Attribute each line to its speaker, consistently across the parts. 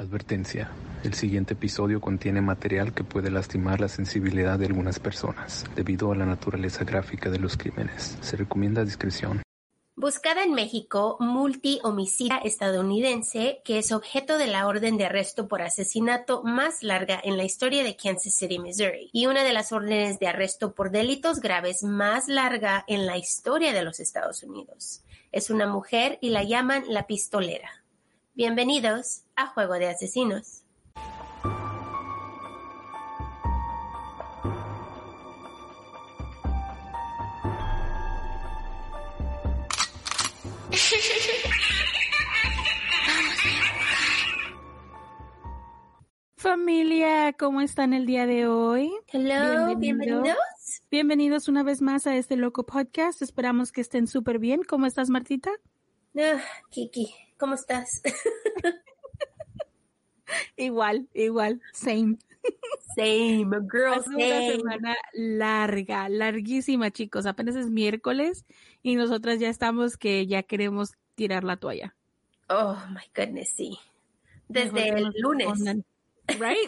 Speaker 1: Advertencia: el siguiente episodio contiene material que puede lastimar la sensibilidad de algunas personas debido a la naturaleza gráfica de los crímenes. Se recomienda discreción.
Speaker 2: Buscada en México, multi-homicida estadounidense que es objeto de la orden de arresto por asesinato más larga en la historia de Kansas City, Missouri, y una de las órdenes de arresto por delitos graves más larga en la historia de los Estados Unidos. Es una mujer y la llaman la pistolera. Bienvenidos a Juego de Asesinos.
Speaker 3: Familia, ¿cómo están el día de hoy?
Speaker 2: Hello, bienvenidos.
Speaker 3: Bienvenidos una vez más a este loco podcast. Esperamos que estén súper bien. ¿Cómo estás, Martita?
Speaker 2: Kiki, ¿cómo estás?
Speaker 3: Igual, same.
Speaker 2: Same, girl,
Speaker 3: Hace una semana larguísima, chicos. Apenas es miércoles y nosotras ya estamos que ya queremos tirar la toalla.
Speaker 2: Oh, my goodness, sí. Desde el lunes.
Speaker 3: Right?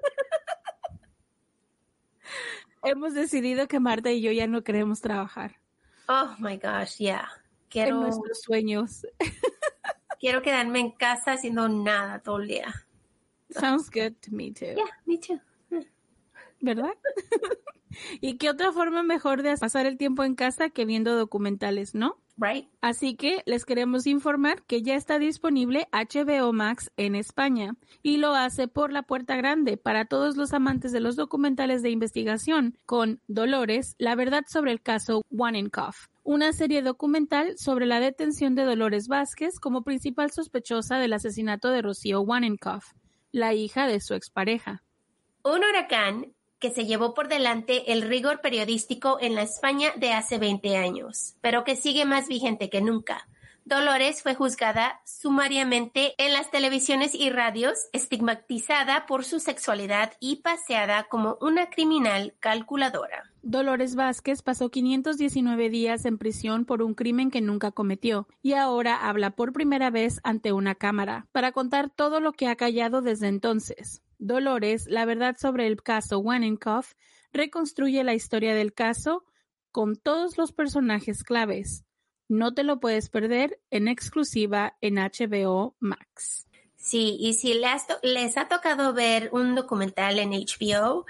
Speaker 3: Hemos decidido que Marta y yo ya no queremos trabajar.
Speaker 2: Oh, my gosh, yeah.
Speaker 3: En nuestros sueños.
Speaker 2: Quiero quedarme en casa haciendo nada todo el día.
Speaker 3: Sounds good to me too.
Speaker 2: Yeah, me too.
Speaker 3: ¿Verdad? ¿Y qué otra forma mejor de pasar el tiempo en casa que viendo documentales, no?
Speaker 2: Right.
Speaker 3: Así que les queremos informar que ya está disponible HBO Max en España y lo hace por la puerta grande para todos los amantes de los documentales de investigación con Dolores, la verdad sobre el caso Wanenkoff, una serie documental sobre la detención de Dolores Vázquez como principal sospechosa del asesinato de Rocío Wanenkoff, la hija de su expareja.
Speaker 2: Un huracán que se llevó por delante el rigor periodístico en la España de hace 20 años, pero que sigue más vigente que nunca. Dolores fue juzgada sumariamente en las televisiones y radios, estigmatizada por su sexualidad y paseada como una criminal calculadora.
Speaker 3: Dolores Vázquez pasó 519 días en prisión por un crimen que nunca cometió y ahora habla por primera vez ante una cámara para contar todo lo que ha callado desde entonces. Dolores, la verdad sobre el caso Wanenkoff, reconstruye la historia del caso con todos los personajes claves. No te lo puedes perder en exclusiva en HBO Max.
Speaker 2: Sí, y si les ha tocado ver un documental en HBO,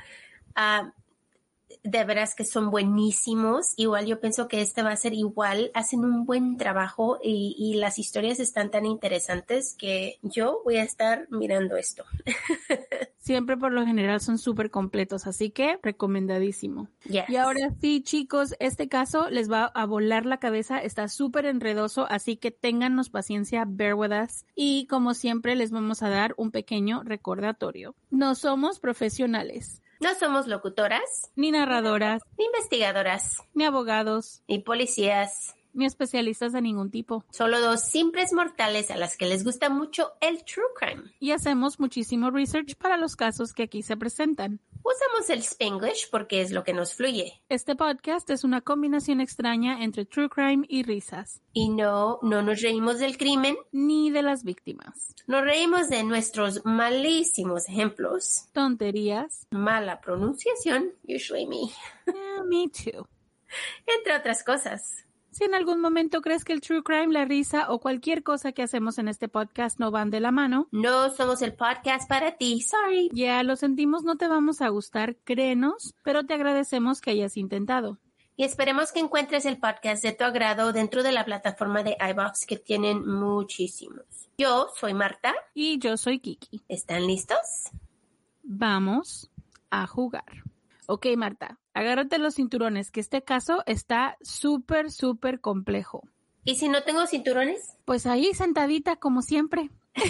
Speaker 2: de veras que son buenísimos. Igual yo pienso que este va a ser igual. Hacen un buen trabajo y las historias están tan interesantes que yo voy a estar mirando esto.
Speaker 3: Siempre por lo general son súper completos, así que recomendadísimo.
Speaker 2: Yes.
Speaker 3: Y ahora sí, chicos, este caso les va a volar la cabeza, está súper enredoso, así que téngannos paciencia, bear with us. Y como siempre les vamos a dar un pequeño recordatorio. No somos profesionales.
Speaker 2: No somos locutoras,
Speaker 3: ni narradoras,
Speaker 2: ni investigadoras,
Speaker 3: ni abogados,
Speaker 2: ni policías,
Speaker 3: ni especialistas de ningún tipo.
Speaker 2: Solo dos simples mortales a las que les gusta mucho el true crime.
Speaker 3: Y hacemos muchísimo research para los casos que aquí se presentan.
Speaker 2: Usamos el Spanglish porque es lo que nos fluye.
Speaker 3: Este podcast es una combinación extraña entre true crime y risas.
Speaker 2: Y no nos reímos del crimen
Speaker 3: ni de las víctimas.
Speaker 2: Nos reímos de nuestros malísimos ejemplos,
Speaker 3: tonterías,
Speaker 2: mala pronunciación, usually me.
Speaker 3: Yeah, me too.
Speaker 2: Entre otras cosas.
Speaker 3: Si en algún momento crees que el true crime, la risa o cualquier cosa que hacemos en este podcast no van de la mano,
Speaker 2: no somos el podcast para ti, sorry.
Speaker 3: Ya lo sentimos, no te vamos a gustar, créenos, pero te agradecemos que hayas intentado.
Speaker 2: Y esperemos que encuentres el podcast de tu agrado dentro de la plataforma de iVoox, que tienen muchísimos. Yo soy Marta.
Speaker 3: Y yo soy Kiki.
Speaker 2: ¿Están listos?
Speaker 3: Vamos a jugar. Ok, Marta, agárrate los cinturones, que este caso está súper complejo.
Speaker 2: ¿Y si no tengo cinturones?
Speaker 3: Pues ahí sentadita, como siempre.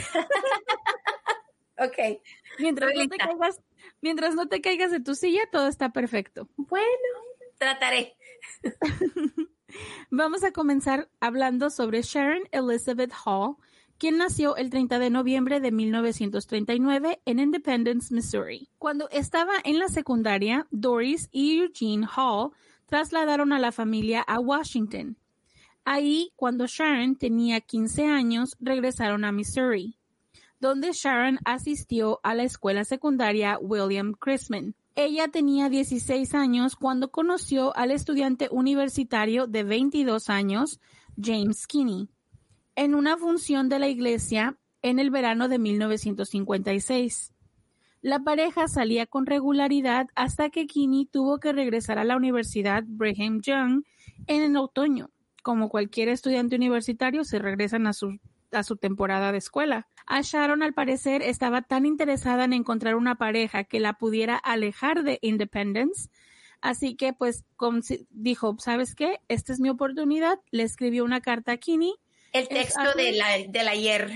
Speaker 2: Ok.
Speaker 3: Mientras no te caigas de tu silla, todo está perfecto.
Speaker 2: Bueno, trataré.
Speaker 3: Vamos a comenzar hablando sobre Sharon Elizabeth Hall, quien nació el 30 de noviembre de 1939 en Independence, Missouri. Cuando estaba en la secundaria, Doris y Eugene Hall trasladaron a la familia a Washington. Ahí, cuando Sharon tenía 15 años, regresaron a Missouri. donde Sharon asistió a la escuela secundaria William Chrisman. Ella tenía 16 años cuando conoció al estudiante universitario de 22 años, James Kinney, en una función de la iglesia en el verano de 1956. La pareja salía con regularidad hasta que Kinney tuvo que regresar a la Universidad Brigham Young en el otoño. Como cualquier estudiante universitario, se regresan a su temporada de escuela. A Sharon, al parecer, estaba tan interesada en encontrar una pareja que la pudiera alejar de Independence, así que pues dijo, ¿sabes qué? Esta es mi oportunidad. Le escribió una carta a Kinney.
Speaker 2: El texto del ayer.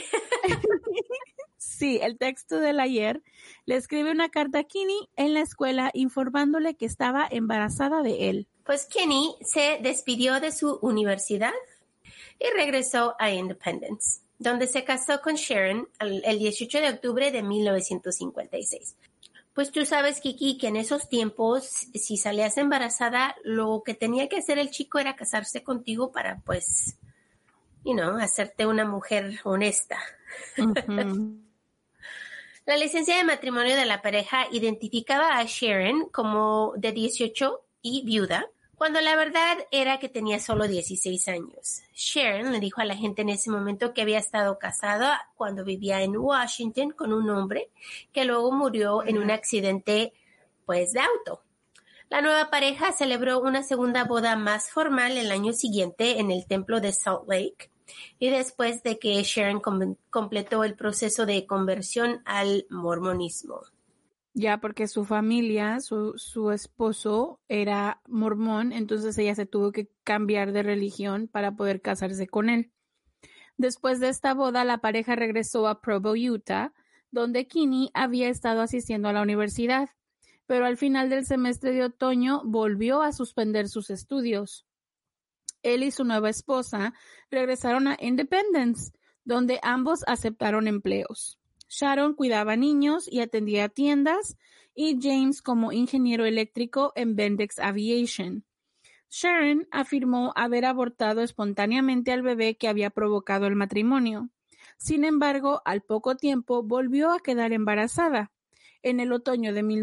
Speaker 3: Sí, el texto del ayer. Le escribe una carta a Kinney en la escuela informándole que estaba embarazada de él.
Speaker 2: Pues Kinney se despidió de su universidad y regresó a Independence, donde se casó con Sharon el 18 de octubre de 1956. Pues tú sabes, Kiki, que en esos tiempos, si salías embarazada, lo que tenía que hacer el chico era casarse contigo para, pues, hacerte una mujer honesta.
Speaker 3: Uh-huh.
Speaker 2: La licencia de matrimonio de la pareja identificaba a Sharon como de 18 y viuda, cuando la verdad era que tenía solo 16 años. Sharon le dijo a la gente en ese momento que había estado casada cuando vivía en Washington con un hombre que luego murió en un accidente, pues, de auto. La nueva pareja celebró una segunda boda más formal el año siguiente en el templo de Salt Lake, y después de que Sharon completó el proceso de conversión al mormonismo.
Speaker 3: Ya, porque su familia, su esposo era mormón, entonces ella se tuvo que cambiar de religión para poder casarse con él. Después de esta boda, la pareja regresó a Provo, Utah, donde Kinney había estado asistiendo a la universidad, pero al final del semestre de otoño volvió a suspender sus estudios. Él y su nueva esposa regresaron a Independence, donde ambos aceptaron empleos. Sharon cuidaba niños y atendía tiendas, y James como ingeniero eléctrico en Bendix Aviation. Sharon afirmó haber abortado espontáneamente al bebé que había provocado el matrimonio. Sin embargo, al poco tiempo volvió a quedar embarazada. En el otoño de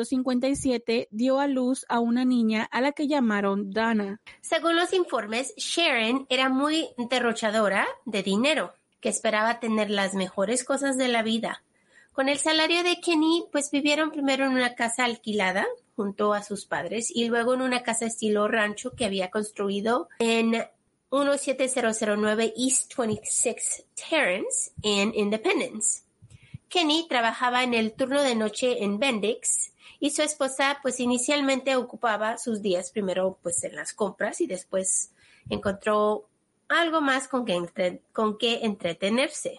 Speaker 3: 1957 dio a luz a una niña a la que llamaron Donna.
Speaker 2: Según los informes, Sharon era muy derrochadora de dinero, que esperaba tener las mejores cosas de la vida. Con el salario de Kinney, pues vivieron primero en una casa alquilada junto a sus padres y luego en una casa estilo rancho que había construido en 17009 East 26th Terrace en Independence. Kinney trabajaba en el turno de noche en Bendix y su esposa pues inicialmente ocupaba sus días primero pues en las compras y después encontró algo más con que entretenerse.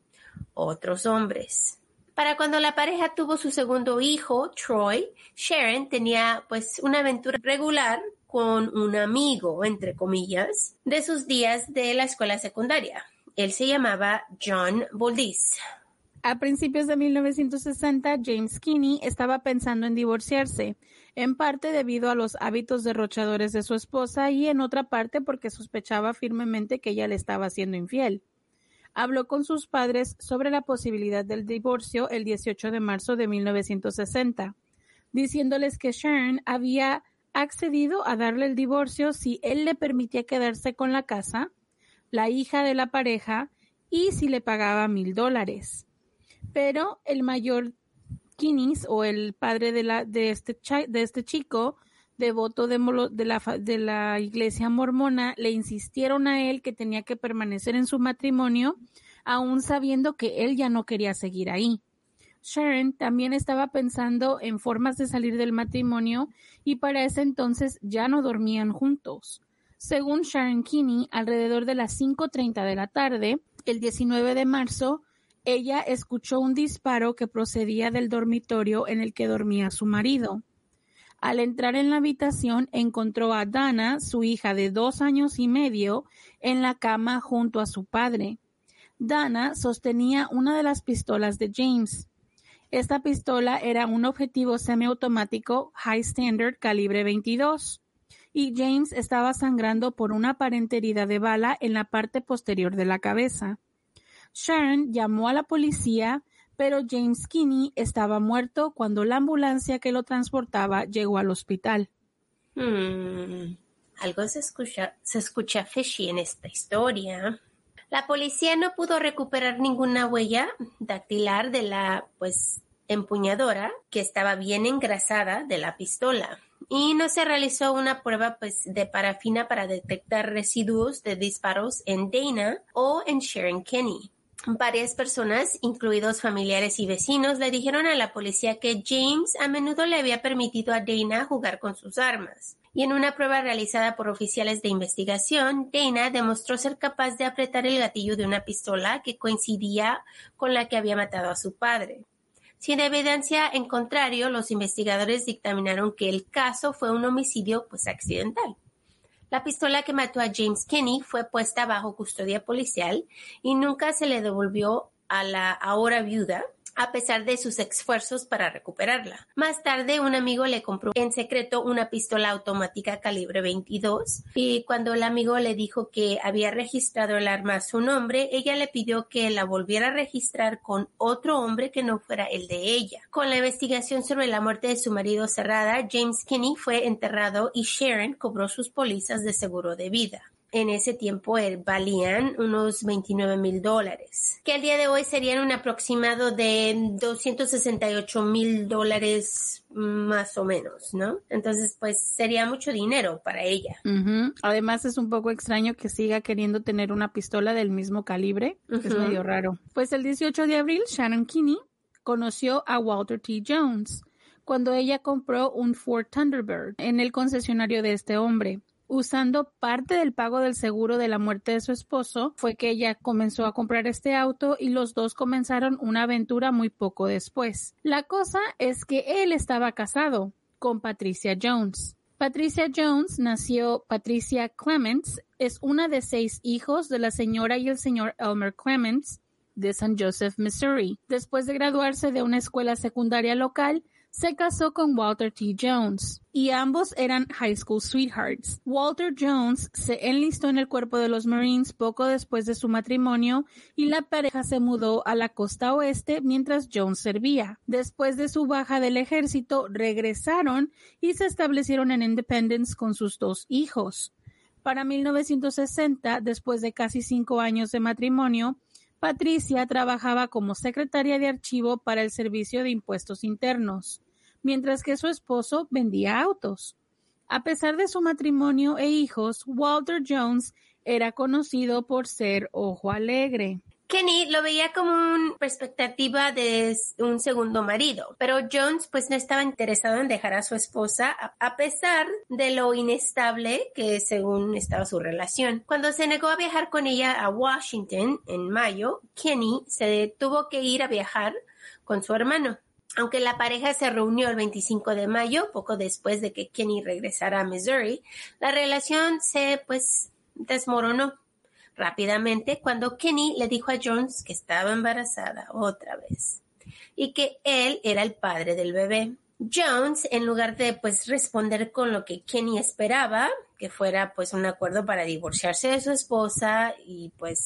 Speaker 2: Otros hombres. Para cuando la pareja tuvo su segundo hijo, Troy, Sharon tenía pues una aventura regular con un amigo, entre comillas, de sus días de la escuela secundaria. Él se llamaba John Boldis.
Speaker 3: A principios de 1960, James Kinney estaba pensando en divorciarse, en parte debido a los hábitos derrochadores de su esposa y en otra parte porque sospechaba firmemente que ella le estaba siendo infiel. Habló con sus padres sobre la posibilidad del divorcio el 18 de marzo de 1960, diciéndoles que Sharon había accedido a darle el divorcio si él le permitía quedarse con la casa, la hija de la pareja y si le pagaba $1,000. Pero el mayor Kinney, o el padre de este chico, devoto de la iglesia mormona, le insistieron a él que tenía que permanecer en su matrimonio, aún sabiendo que él ya no quería seguir ahí. Sharon también estaba pensando en formas de salir del matrimonio y para ese entonces ya no dormían juntos. Según Sharon Kinney, alrededor de las 5:30 de la tarde, el 19 de marzo, ella escuchó un disparo que procedía del dormitorio en el que dormía su marido. Al entrar en la habitación, encontró a Donna, su hija de 2 años y medio, en la cama junto a su padre. Donna sostenía una de las pistolas de James. Esta pistola era un objetivo semiautomático High Standard calibre 22, y James estaba sangrando por una aparente herida de bala en la parte posterior de la cabeza. Sharon llamó a la policía, pero James Kinney estaba muerto cuando la ambulancia que lo transportaba llegó al hospital.
Speaker 2: Algo se escucha fishy en esta historia. La policía no pudo recuperar ninguna huella dactilar de la, empuñadora, que estaba bien engrasada, de la pistola. Y no se realizó una prueba, de parafina para detectar residuos de disparos en Dana o en Sharon Kinney. Varias personas, incluidos familiares y vecinos, le dijeron a la policía que James a menudo le había permitido a Dana jugar con sus armas. Y en una prueba realizada por oficiales de investigación, Dana demostró ser capaz de apretar el gatillo de una pistola que coincidía con la que había matado a su padre. Sin evidencia en contrario, los investigadores dictaminaron que el caso fue un homicidio accidental. La pistola que mató a James Kinney fue puesta bajo custodia policial y nunca se le devolvió a la ahora viuda, a pesar de sus esfuerzos para recuperarla. Más tarde, un amigo le compró en secreto una pistola automática calibre 22 y cuando el amigo le dijo que había registrado el arma a su nombre, ella le pidió que la volviera a registrar con otro hombre que no fuera el de ella. Con la investigación sobre la muerte de su marido cerrada, James Kinney fue enterrado y Sharon cobró sus pólizas de seguro de vida. En ese tiempo valían unos $29,000, que al día de hoy serían un aproximado de $268,000 más o menos, ¿no? Entonces, sería mucho dinero para ella.
Speaker 3: Además, es un poco extraño que siga queriendo tener una pistola del mismo calibre. Es medio raro. El 18 de abril, Sharon Kinney conoció a Walter T. Jones cuando ella compró un Ford Thunderbird en el concesionario de este hombre. Usando parte del pago del seguro de la muerte de su esposo, fue que ella comenzó a comprar este auto y los dos comenzaron una aventura muy poco después. La cosa es que él estaba casado con Patricia Jones. Patricia Jones nació Patricia Clements, es una de 6 hijos de la señora y el señor Elmer Clements de St. Joseph, Missouri. Después de graduarse de una escuela secundaria local, se casó con Walter T. Jones y ambos eran high school sweethearts. Walter Jones se enlistó en el cuerpo de los Marines poco después de su matrimonio y la pareja se mudó a la costa oeste mientras Jones servía. Después de su baja del ejército, regresaron y se establecieron en Independence con sus 2 hijos. Para 1960, después de casi 5 años de matrimonio, Patricia trabajaba como secretaria de archivo para el Servicio de Impuestos Internos, mientras que su esposo vendía autos. A pesar de su matrimonio e hijos, Walter Jones era conocido por ser ojo alegre.
Speaker 2: Kenny lo veía como una perspectiva de un segundo marido, pero Jones no estaba interesado en dejar a su esposa a pesar de lo inestable que según estaba su relación. Cuando se negó a viajar con ella a Washington en mayo, Kenny se tuvo que ir a viajar con su hermano. Aunque la pareja se reunió el 25 de mayo, poco después de que Kenny regresara a Missouri, la relación se desmoronó rápidamente cuando Kenny le dijo a Jones que estaba embarazada otra vez y que él era el padre del bebé. Jones, en lugar de responder con lo que Kenny esperaba, que fuera un acuerdo para divorciarse de su esposa y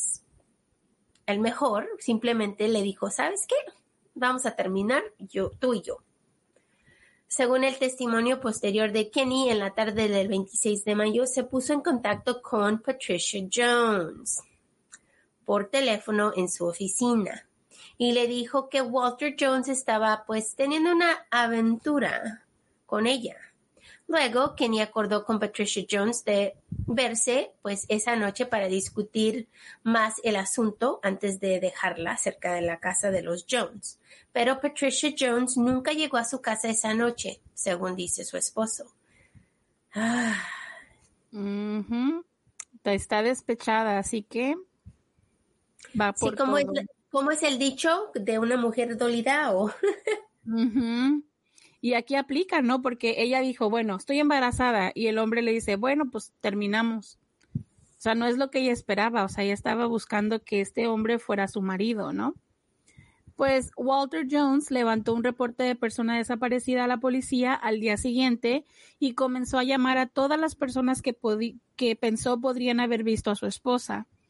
Speaker 2: el mejor, simplemente le dijo, ¿sabes qué? Vamos a terminar tú y yo. Según el testimonio posterior de Kenny, en la tarde del 26 de mayo se puso en contacto con Patricia Jones por teléfono en su oficina y le dijo que Walter Jones estaba teniendo una aventura con ella. Luego, Kenny acordó con Patricia Jones de verse esa noche para discutir más el asunto antes de dejarla cerca de la casa de los Jones. Pero Patricia Jones nunca llegó a su casa esa noche, según dice su esposo.
Speaker 3: Está despechada, así que va por
Speaker 2: sí,
Speaker 3: todo.
Speaker 2: ¿Cómo es el dicho de una mujer dolida?
Speaker 3: Y aquí aplica, ¿no? Porque ella dijo, bueno, estoy embarazada. Y el hombre le dice, bueno, pues terminamos. O sea, no es lo que ella esperaba. O sea, ella estaba buscando que este hombre fuera su marido, ¿no? Pues Walter Jones levantó un reporte de persona desaparecida a la policía al día siguiente y comenzó a llamar a todas las personas que pensó podrían haber visto a su esposa.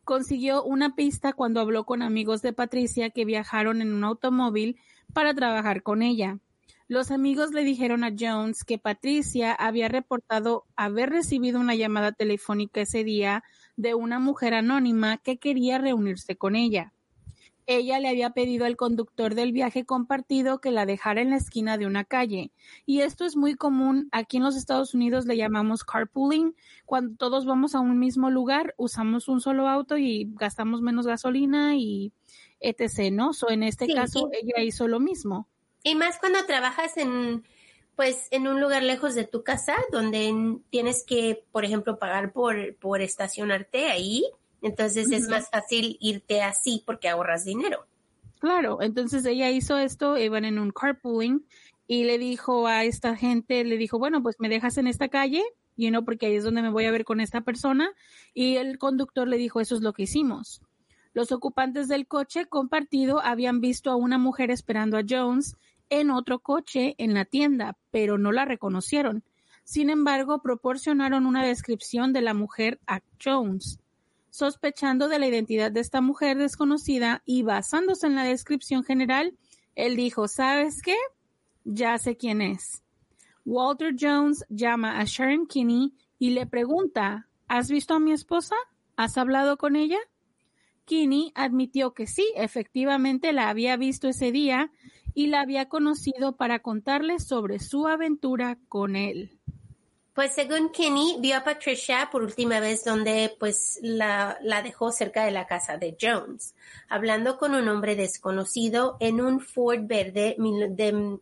Speaker 3: consiguió una pista cuando habló con amigos de Patricia que viajaron en un automóvil para trabajar con ella. Los amigos le dijeron a Jones que Patricia había reportado haber recibido una llamada telefónica ese día de una mujer anónima que quería reunirse con ella. Ella le había pedido al conductor del viaje compartido que la dejara en la esquina de una calle. Y esto es muy común. Aquí en los Estados Unidos le llamamos carpooling. Cuando todos vamos a un mismo lugar, usamos un solo auto y gastamos menos gasolina y etc., ¿no? En este caso, ella hizo lo mismo.
Speaker 2: Y más cuando trabajas en un lugar lejos de tu casa, donde tienes que, por ejemplo, pagar por estacionarte ahí. Entonces es más fácil irte así porque ahorras dinero.
Speaker 3: Claro, entonces ella hizo esto, iban en un carpooling y le dijo a esta gente, bueno, pues me dejas en esta calle, porque ahí es donde me voy a ver con esta persona. Y el conductor le dijo, eso es lo que hicimos. Los ocupantes del coche compartido habían visto a una mujer esperando a Jones en otro coche en la tienda, pero no la reconocieron. Sin embargo, proporcionaron una descripción de la mujer a Jones. Sospechando de la identidad de esta mujer desconocida y basándose en la descripción general, él dijo, ¿sabes qué? Ya sé quién es. Walter Jones llama a Sharon Kinney y le pregunta, ¿has visto a mi esposa? ¿Has hablado con ella? Kinney admitió que sí, efectivamente la había visto ese día y la había conocido para contarle sobre su aventura con él.
Speaker 2: Pues según Kinney, vio a Patricia por última vez donde pues la dejó cerca de la casa de Jones, hablando con un hombre desconocido en un Ford verde de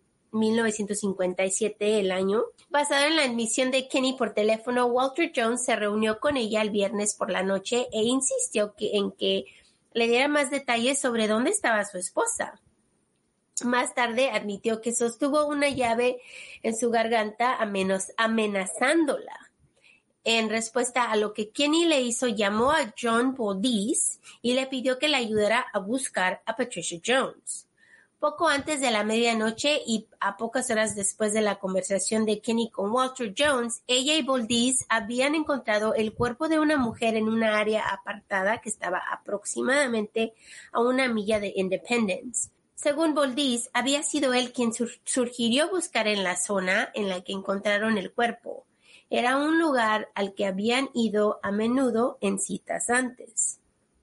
Speaker 2: 1957 el año. Basado en la admisión de Kinney por teléfono, Walter Jones se reunió con ella el viernes por la noche e insistió en que le diera más detalles sobre dónde estaba su esposa. Más tarde admitió que sostuvo una llave en su garganta amenazándola. En respuesta a lo que Kinney le hizo, llamó a John Bodies y le pidió que le ayudara a buscar a Patricia Jones. Poco antes de la medianoche y a pocas horas después de la conversación de Kinney con Walter Jones, ella y Bodies habían encontrado el cuerpo de una mujer en una área apartada que estaba aproximadamente a 1 milla de Independence. Según Bodies, había sido él quien sugirió buscar en la zona en la que encontraron el cuerpo. Era un lugar al que habían ido a menudo en citas antes.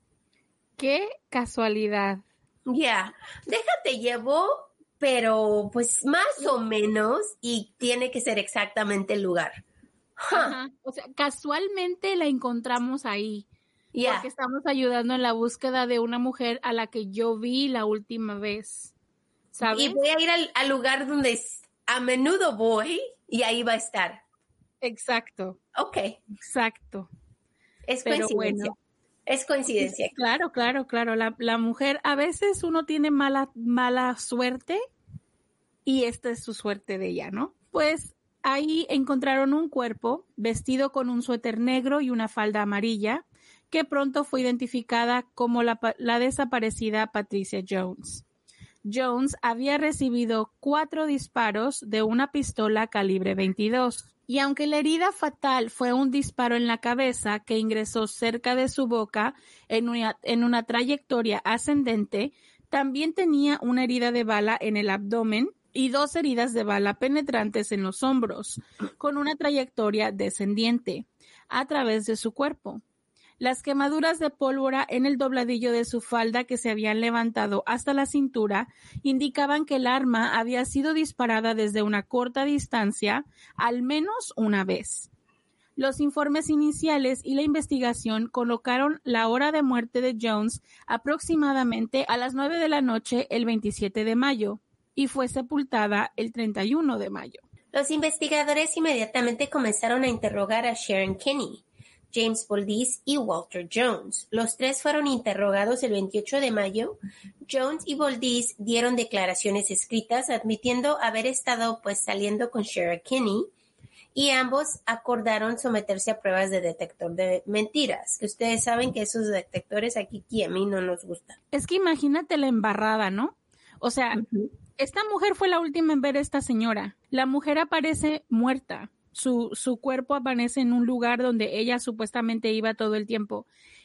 Speaker 3: ¡Qué casualidad!
Speaker 2: Ya, déjate llevo, pero pues más o menos, y tiene que ser exactamente el lugar.
Speaker 3: Ajá. O sea, casualmente la encontramos ahí. Porque estamos ayudando en la búsqueda de una mujer a la que yo vi la última vez, ¿sabes?
Speaker 2: Y voy a ir al lugar donde a menudo voy y ahí va a estar.
Speaker 3: Exacto.
Speaker 2: Ok.
Speaker 3: Exacto.
Speaker 2: Es coincidencia.
Speaker 3: Bueno,
Speaker 2: es coincidencia.
Speaker 3: Claro. La mujer, a veces uno tiene mala suerte y esta es su suerte de ella, ¿no? Pues ahí encontraron un cuerpo vestido con un suéter negro y una falda amarilla, que pronto fue identificada como la desaparecida Patricia Jones. Jones había recibido 4 disparos de una pistola calibre 22. Y aunque la herida fatal fue un disparo en la cabeza que ingresó cerca de su boca en una trayectoria ascendente, también tenía una herida de bala en el abdomen y 2 heridas de bala penetrantes en los hombros, con una trayectoria descendiente a través de su cuerpo. Las quemaduras de pólvora en el dobladillo de su falda que se habían levantado hasta la cintura indicaban que el arma había sido disparada desde una corta distancia al menos una vez. Los informes iniciales y la investigación colocaron la hora de muerte de Jones aproximadamente a las 9 de la noche el 27 de mayo y fue sepultada el 31 de mayo.
Speaker 2: Los investigadores inmediatamente comenzaron a interrogar a Sharon Kinney, James Bodies y Walter Jones. Los 3 fueron interrogados el 28 de mayo. Jones y Bodies dieron declaraciones escritas admitiendo haber estado saliendo con Sharon Kinney y ambos acordaron someterse a pruebas de detector de mentiras, que ustedes saben que esos detectores aquí a mí no nos gustan.
Speaker 3: Es que imagínate la embarrada, ¿no? O sea, esta mujer fue la última en ver a esta señora. La mujer aparece muerta. Su cuerpo aparece en un lugar donde ella supuestamente iba todo el tiempo.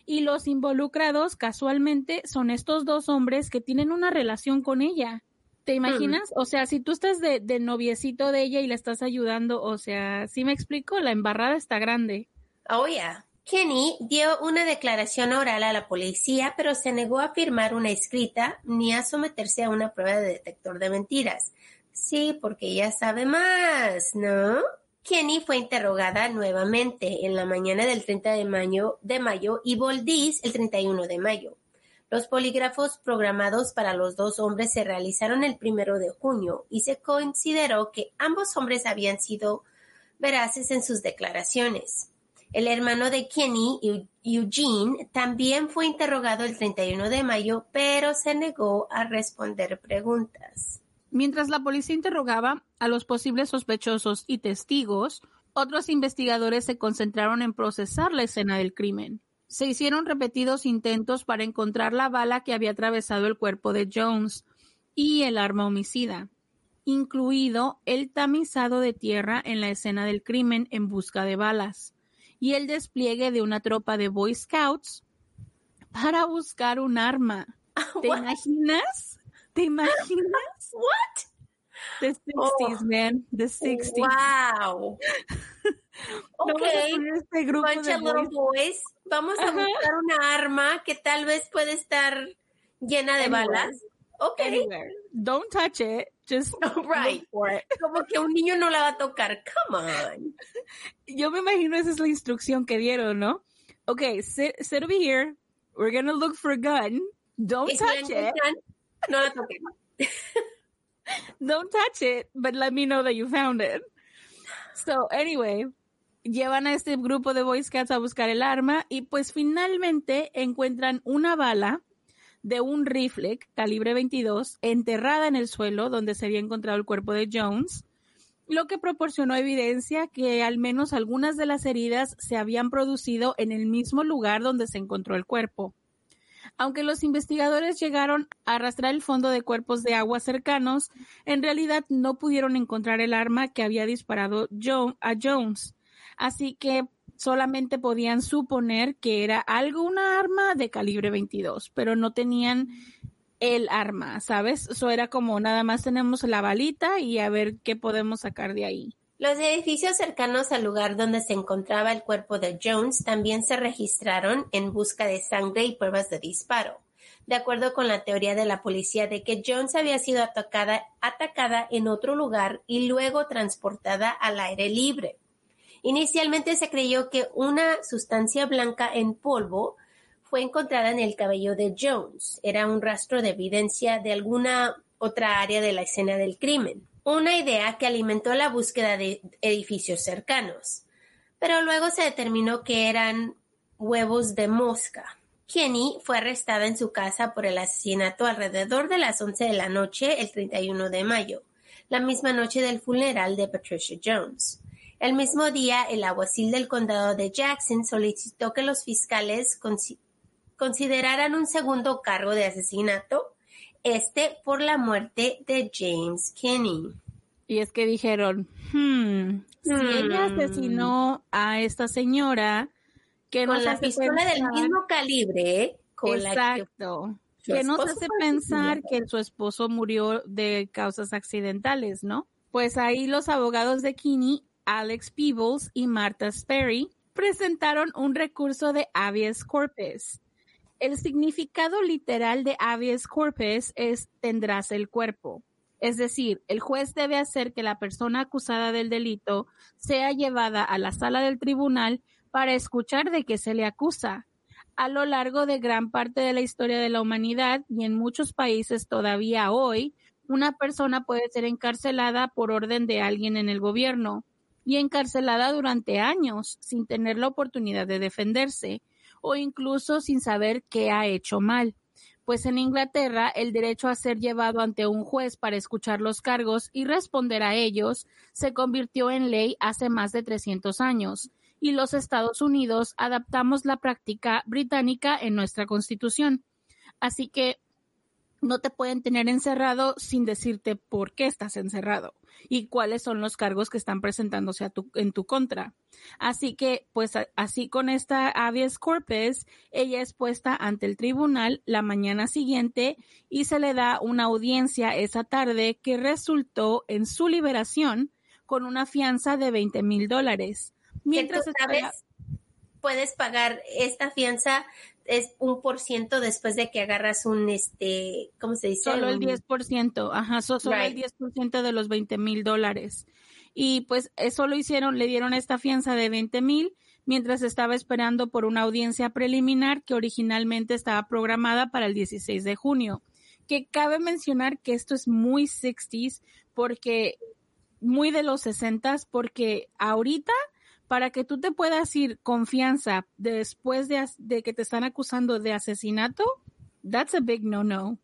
Speaker 3: Y los involucrados, casualmente, son estos dos hombres que tienen una relación con ella. ¿Te imaginas? O sea, si tú estás de noviecito de ella y la estás ayudando, o sea, ¿sí me explico? La embarrada está grande.
Speaker 2: Oh, yeah. Kenny dio una declaración oral a la policía, pero se negó a firmar una escrita ni a someterse a una prueba de detector de mentiras. Sí, porque ella sabe más, ¿no? Kenny fue interrogada nuevamente en la mañana del 30 de mayo y Boldiz el 31 de mayo. Los polígrafos programados para los dos hombres se realizaron el 1 de junio y se consideró que ambos hombres habían sido veraces en sus declaraciones. El hermano de Kenny, Eugene, también fue interrogado el 31 de mayo, pero se negó a responder preguntas.
Speaker 3: Mientras la policía interrogaba a los posibles sospechosos y testigos, otros investigadores se concentraron en procesar la escena del crimen. Se hicieron repetidos intentos para encontrar la bala que había atravesado el cuerpo de Jones y el arma homicida, incluido el tamizado de tierra en la escena del crimen en busca de balas y el despliegue de una tropa de Boy Scouts para buscar un arma. ¿Te imaginas? ¿Te imaginas?
Speaker 2: What?
Speaker 3: The 60s, man. The 60s.
Speaker 2: Wow. Okay.
Speaker 3: Este grupo
Speaker 2: Bunch of little boys. Vamos a buscar una arma que tal vez puede estar llena de balas. Okay.
Speaker 3: Anywhere. Don't touch it. Just
Speaker 2: right.
Speaker 3: look for it.
Speaker 2: Como que un niño no la va a tocar. Come on.
Speaker 3: Yo me imagino esa es la instrucción que dieron, ¿no? Okay, sit over here. We're gonna look for a gun. Don't touch it.
Speaker 2: No la toquen.
Speaker 3: Don't touch it, but let me know that you found it. So, anyway, llevan a este grupo de Boy Scouts a buscar el arma y pues finalmente encuentran una bala de un rifle calibre 22 enterrada en el suelo donde se había encontrado el cuerpo de Jones, lo que proporcionó evidencia que al menos algunas de las heridas se habían producido en el mismo lugar donde se encontró el cuerpo. Aunque los investigadores llegaron a arrastrar el fondo de cuerpos de agua cercanos, en realidad no pudieron encontrar el arma que había disparado a Jones. Así que solamente podían suponer que era una arma de calibre 22, pero no tenían el arma, ¿sabes? Eso era como nada más tenemos la balita y a ver qué podemos sacar de ahí.
Speaker 2: Los edificios cercanos al lugar donde se encontraba el cuerpo de Jones también se registraron en busca de sangre y pruebas de disparo, de acuerdo con la teoría de la policía de que Jones había sido atacada en otro lugar y luego transportada al aire libre. Inicialmente se creyó que una sustancia blanca en polvo fue encontrada en el cabello de Jones. Era un rastro de evidencia de alguna otra área de la escena del crimen. Una idea que alimentó la búsqueda de edificios cercanos. Pero luego se determinó que eran huevos de mosca. Kenny fue arrestada en su casa por el asesinato alrededor de las 11 de la noche el 31 de mayo, la misma noche del funeral de Patricia Jones. El mismo día, el alguacil del condado de Jackson solicitó que los fiscales consideraran un segundo cargo de asesinato, por la muerte de James Kenny.
Speaker 3: Y es que dijeron, si ella asesinó a esta señora, que
Speaker 2: con la pistola del mismo calibre,
Speaker 3: exacto, que nos hace pensar que su esposo murió de causas accidentales, ¿no? Pues ahí los abogados de Kenny, Alex Peebles y Martha Sperry, presentaron un recurso de habeas corpus. El significado literal de habeas corpus es tendrás el cuerpo. Es decir, el juez debe hacer que la persona acusada del delito sea llevada a la sala del tribunal para escuchar de qué se le acusa. A lo largo de gran parte de la historia de la humanidad y en muchos países todavía hoy, una persona puede ser encarcelada por orden de alguien en el gobierno y encarcelada durante años sin tener la oportunidad de defenderse, o incluso sin saber qué ha hecho mal. Pues en Inglaterra el derecho a ser llevado ante un juez para escuchar los cargos y responder a ellos se convirtió en ley hace más de 300 años, y los Estados Unidos adaptamos la práctica británica en nuestra Constitución. Así que no te pueden tener encerrado sin decirte por qué estás encerrado y cuáles son los cargos que están presentándose en tu contra. Así que, pues así con esta habeas corpus, ella es puesta ante el tribunal la mañana siguiente y se le da una audiencia esa tarde que resultó en su liberación con una fianza de $20,000.
Speaker 2: Mientras tú sabes, puedes pagar esta fianza, es 1% después de que agarras un, ¿cómo se dice?
Speaker 3: Solo el 10%, solo el 10% de los $20,000. Y pues eso lo hicieron, le dieron esta fianza de $20,000 mientras estaba esperando por una audiencia preliminar que originalmente estaba programada para el 16 de junio. Que cabe mencionar que esto es muy 60s, porque muy de los 60s, porque ahorita para que tú te puedas ir confianza después de que te están acusando de asesinato, that's a big no-no.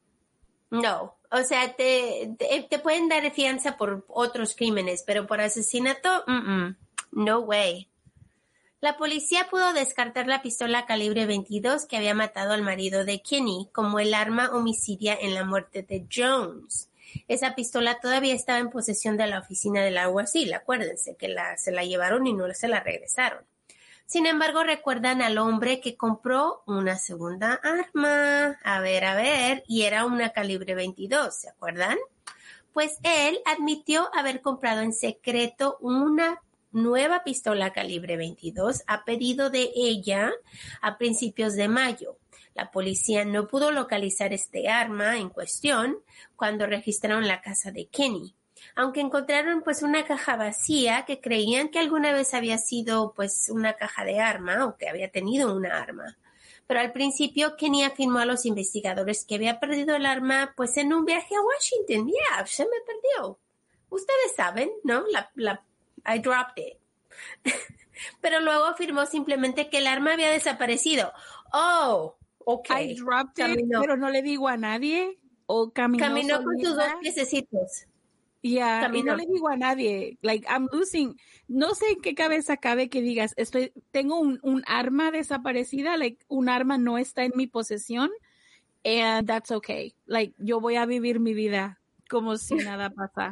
Speaker 2: No, o sea, te pueden dar fianza por otros crímenes, pero por asesinato, no way. La policía pudo descartar la pistola calibre 22 que había matado al marido de Kenny como el arma homicidia en la muerte de Jones. Esa pistola todavía estaba en posesión de la oficina del alguacil, acuérdense que se la llevaron y no se la regresaron. Sin embargo, recuerdan al hombre que compró una segunda arma, a ver, y era una calibre 22, ¿se acuerdan? Pues él admitió haber comprado en secreto una nueva pistola calibre 22 a pedido de ella a principios de mayo. La policía no pudo localizar este arma en cuestión cuando registraron la casa de Kenny, aunque encontraron pues una caja vacía que creían que alguna vez había sido pues una caja de arma o que había tenido una arma. Pero al principio Kenny afirmó a los investigadores que había perdido el arma pues en un viaje a Washington. Se me perdió. Ustedes saben, ¿no? I dropped it. Pero luego afirmó simplemente que el arma había desaparecido. Oh, okay.
Speaker 3: I dropped it, pero no le digo a nadie. O caminó
Speaker 2: con sus 2 piececitos.
Speaker 3: Yeah, y no le digo a nadie. Like, I'm losing. No sé en qué cabeza cabe que digas, tengo un arma desaparecida, like, un arma no está en mi posesión, and that's okay. Like, yo voy a vivir mi vida como si nada pasa.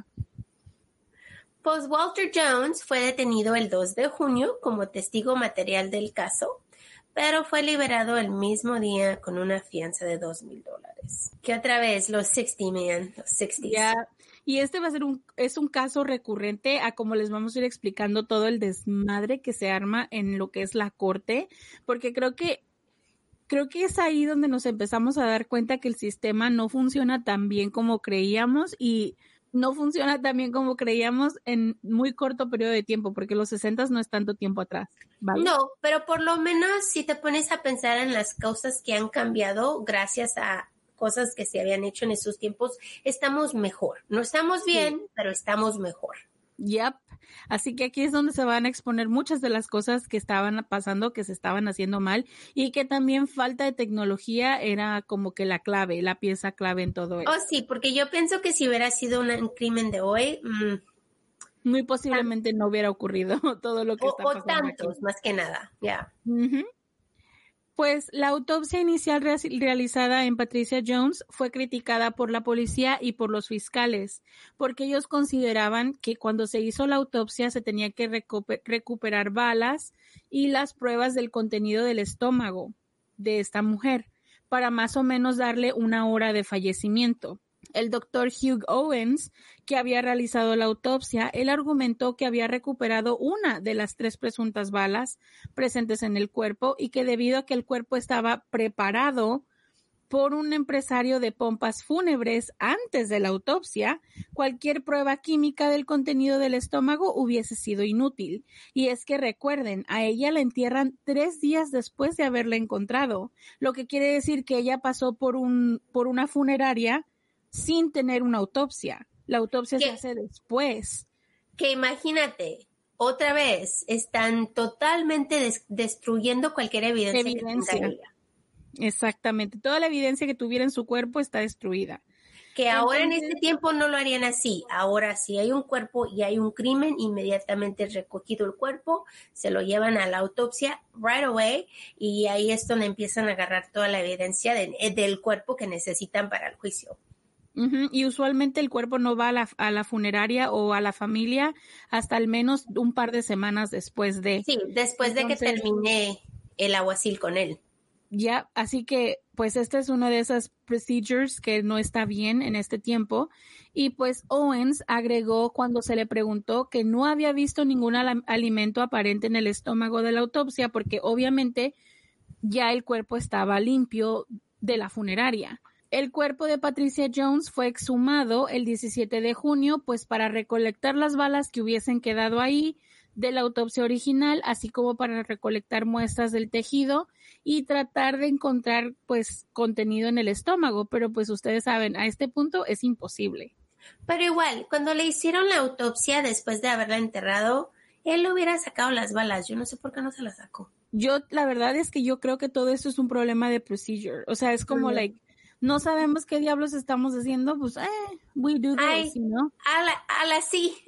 Speaker 2: Pues Walter Jones fue detenido el 2 de junio como testigo material del caso, pero fue liberado el mismo día con una fianza de $2,000. Que otra vez, los 60s.
Speaker 3: Yeah. Y va a ser es un caso recurrente a como les vamos a ir explicando todo el desmadre que se arma en lo que es la corte, porque creo que es ahí donde nos empezamos a dar cuenta que el sistema no funciona tan bien como creíamos y no funciona tan bien como creíamos en muy corto periodo de tiempo, porque los 60s no es tanto tiempo atrás, ¿vale?
Speaker 2: No, pero por lo menos si te pones a pensar en las cosas que han cambiado gracias a cosas que se habían hecho en esos tiempos, estamos mejor. No estamos bien, sí, pero estamos mejor.
Speaker 3: Yep. Así que aquí es donde se van a exponer muchas de las cosas que estaban pasando, que se estaban haciendo mal y que también falta de tecnología era como que la pieza clave en todo eso.
Speaker 2: Oh, sí, porque yo pienso que si hubiera sido un crimen de hoy,
Speaker 3: muy posiblemente no hubiera ocurrido todo lo que está pasando.
Speaker 2: O tantos, aquí. Más que nada, ya.
Speaker 3: Yeah. Pues la autopsia inicial realizada en Patricia Jones fue criticada por la policía y por los fiscales, porque ellos consideraban que cuando se hizo la autopsia se tenía que recuperar balas y las pruebas del contenido del estómago de esta mujer, para más o menos darle una hora de fallecimiento. El doctor Hugh Owens, que había realizado la autopsia, él argumentó que había recuperado una de las 3 presuntas balas presentes en el cuerpo y que debido a que el cuerpo estaba preparado por un empresario de pompas fúnebres antes de la autopsia, cualquier prueba química del contenido del estómago hubiese sido inútil. Y es que recuerden, a ella la entierran 3 días después de haberla encontrado, lo que quiere decir que ella pasó por una funeraria sin tener una autopsia. La autopsia se hace después.
Speaker 2: Que imagínate, otra vez, están totalmente destruyendo cualquier evidencia. Que tenga ella.
Speaker 3: Exactamente. Toda la evidencia que tuviera en su cuerpo está destruida.
Speaker 2: Que ahora en este tiempo no lo harían así. Ahora si hay un cuerpo y hay un crimen, inmediatamente es recogido el cuerpo, se lo llevan a la autopsia right away y ahí es donde empiezan a agarrar toda la evidencia del cuerpo que necesitan para el juicio.
Speaker 3: Uh-huh. Y usualmente el cuerpo no va a la funeraria o a la familia hasta al menos un par de semanas después de.
Speaker 2: Sí, después de que termine el aguacil con él.
Speaker 3: Ya, así que pues este es uno de esas procedures que no está bien en este tiempo. Y pues Owens agregó cuando se le preguntó que no había visto ningún alimento aparente en el estómago de la autopsia porque obviamente ya el cuerpo estaba limpio de la funeraria. El cuerpo de Patricia Jones fue exhumado el 17 de junio pues para recolectar las balas que hubiesen quedado ahí de la autopsia original, así como para recolectar muestras del tejido y tratar de encontrar pues contenido en el estómago, pero pues ustedes saben, a este punto es imposible.
Speaker 2: Pero igual, cuando le hicieron la autopsia después de haberla enterrado, él le hubiera sacado las balas, yo no sé por qué no se las sacó.
Speaker 3: Yo, la verdad es que yo creo que todo esto es un problema de procedure, o sea, es como no sabemos qué diablos estamos haciendo, pues, we do this, ¿no?
Speaker 2: A la sí.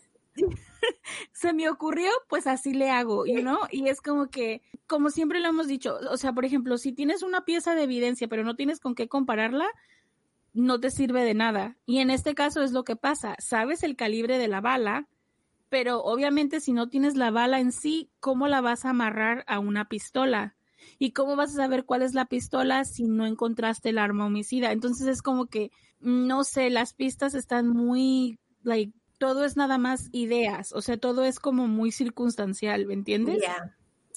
Speaker 3: Se me ocurrió, pues así le hago, ¿no? Y es como que, como siempre lo hemos dicho, o sea, por ejemplo, si tienes una pieza de evidencia, pero no tienes con qué compararla, no te sirve de nada. Y en este caso es lo que pasa, sabes el calibre de la bala, pero obviamente si no tienes la bala en sí, ¿cómo la vas a amarrar a una pistola? ¿Y cómo vas a saber cuál es la pistola si no encontraste el arma homicida? Entonces es como que, no sé, las pistas están muy, todo es nada más ideas, o sea, todo es como muy circunstancial, ¿me entiendes?
Speaker 2: Yeah.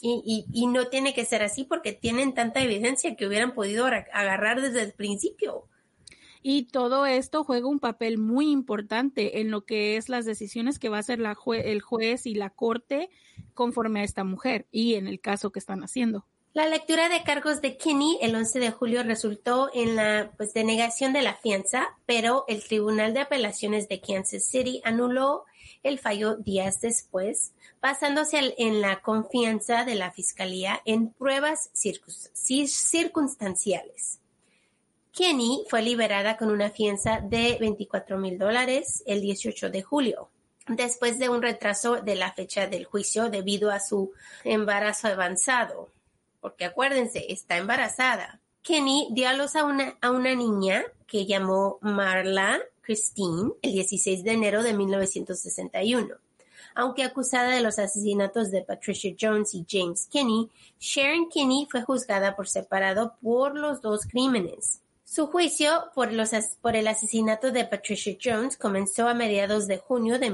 Speaker 2: Y no tiene que ser así porque tienen tanta evidencia que hubieran podido agarrar desde el principio.
Speaker 3: Y todo esto juega un papel muy importante en lo que es las decisiones que va a hacer el juez y la corte conforme a esta mujer y en el caso que están haciendo.
Speaker 2: La lectura de cargos de Kinney el 11 de julio resultó en la denegación de la fianza, pero el Tribunal de Apelaciones de Kansas City anuló el fallo días después, basándose en la confianza de la Fiscalía en pruebas circunstanciales. Kinney fue liberada con una fianza de $24,000 el 18 de julio. Después de un retraso de la fecha del juicio debido a su embarazo avanzado. Porque acuérdense, está embarazada. Kinney dio a luz a una niña que llamó Marla Christine el 16 de enero de 1961. Aunque acusada de los asesinatos de Patricia Jones y James Kinney, Sharon Kinney fue juzgada por separado por los dos crímenes. Su juicio por el asesinato de Patricia Jones comenzó a mediados de junio de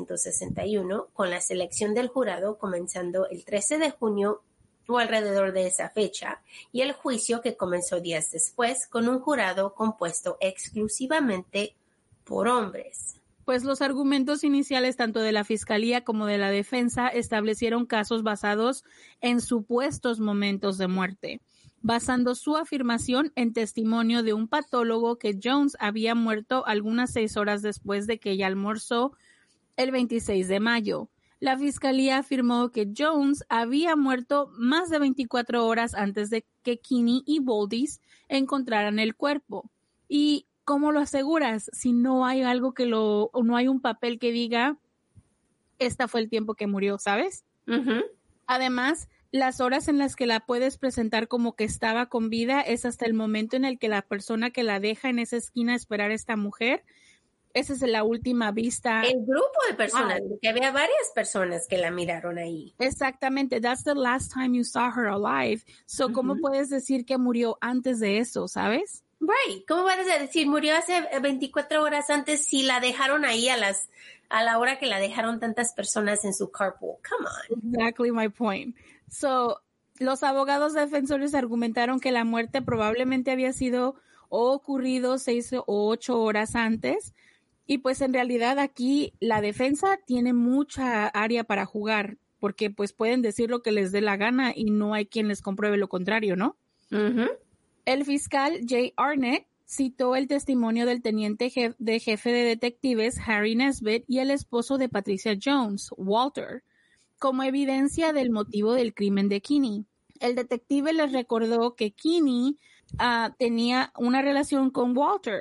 Speaker 2: 1961, con la selección del jurado comenzando el 13 de junio o alrededor de esa fecha, y el juicio que comenzó días después con un jurado compuesto exclusivamente por hombres.
Speaker 3: Pues los argumentos iniciales tanto de la Fiscalía como de la defensa establecieron casos basados en supuestos momentos de muerte, basando su afirmación en testimonio de un patólogo que Jones había muerto algunas 6 horas después de que ella almorzó el 26 de mayo. La Fiscalía afirmó que Jones había muerto más de 24 horas antes de que Kinney y Boldies encontraran el cuerpo. ¿Y cómo lo aseguras si no hay algo no hay un papel que diga esta fue el tiempo que murió, ¿sabes?
Speaker 2: Uh-huh.
Speaker 3: Además, las horas en las que la puedes presentar como que estaba con vida es hasta el momento en el que la persona que la deja en esa esquina a esperar a esta mujer. Esa es la última vista.
Speaker 2: El grupo de personas, porque había varias personas que la miraron ahí.
Speaker 3: Exactamente, that's the last time you saw her alive. So, ¿cómo puedes decir que murió antes de eso, sabes?
Speaker 2: Right, ¿cómo vas a decir murió hace 24 horas antes si la dejaron ahí a la hora que la dejaron tantas personas en su carpool? Come on.
Speaker 3: Exactly my point. So, los abogados defensores argumentaron que la muerte probablemente había sido o ocurrido 6 o 8 horas antes. Y pues en realidad aquí la defensa tiene mucha área para jugar, porque pues pueden decir lo que les dé la gana y no hay quien les compruebe lo contrario, ¿no?
Speaker 2: Uh-huh.
Speaker 3: El fiscal Jay Arnett citó el testimonio del teniente jefe de detectives Harry Nesbitt y el esposo de Patricia Jones, Walter, como evidencia del motivo del crimen de Kinney. El detective les recordó que Kinney tenía una relación con Walter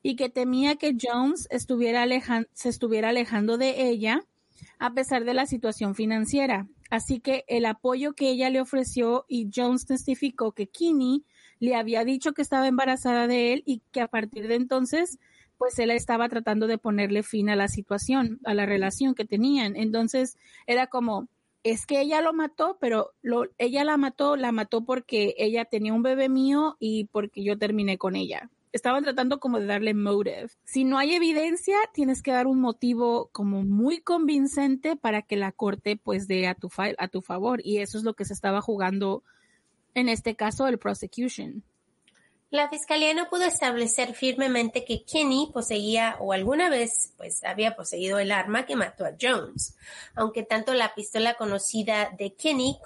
Speaker 3: y que temía que Jones se estuviera alejando de ella a pesar de la situación financiera. Así que el apoyo que ella le ofreció, y Jones testificó que Kinney le había dicho que estaba embarazada de él y que a partir de entonces pues él estaba tratando de ponerle fin a la situación, a la relación que tenían. Entonces era como, es que ella lo mató, pero ella la mató porque ella tenía un bebé mío y porque yo terminé con ella. Estaban tratando como de darle motive. Si no hay evidencia, tienes que dar un motivo como muy convincente para que la corte pues dé a tu favor. Y eso es lo que se estaba jugando en este caso el prosecution.
Speaker 2: La fiscalía no pudo establecer firmemente que Kinney poseía o alguna vez pues había poseído el arma que mató a Jones, aunque tanto la pistola conocida de Kinney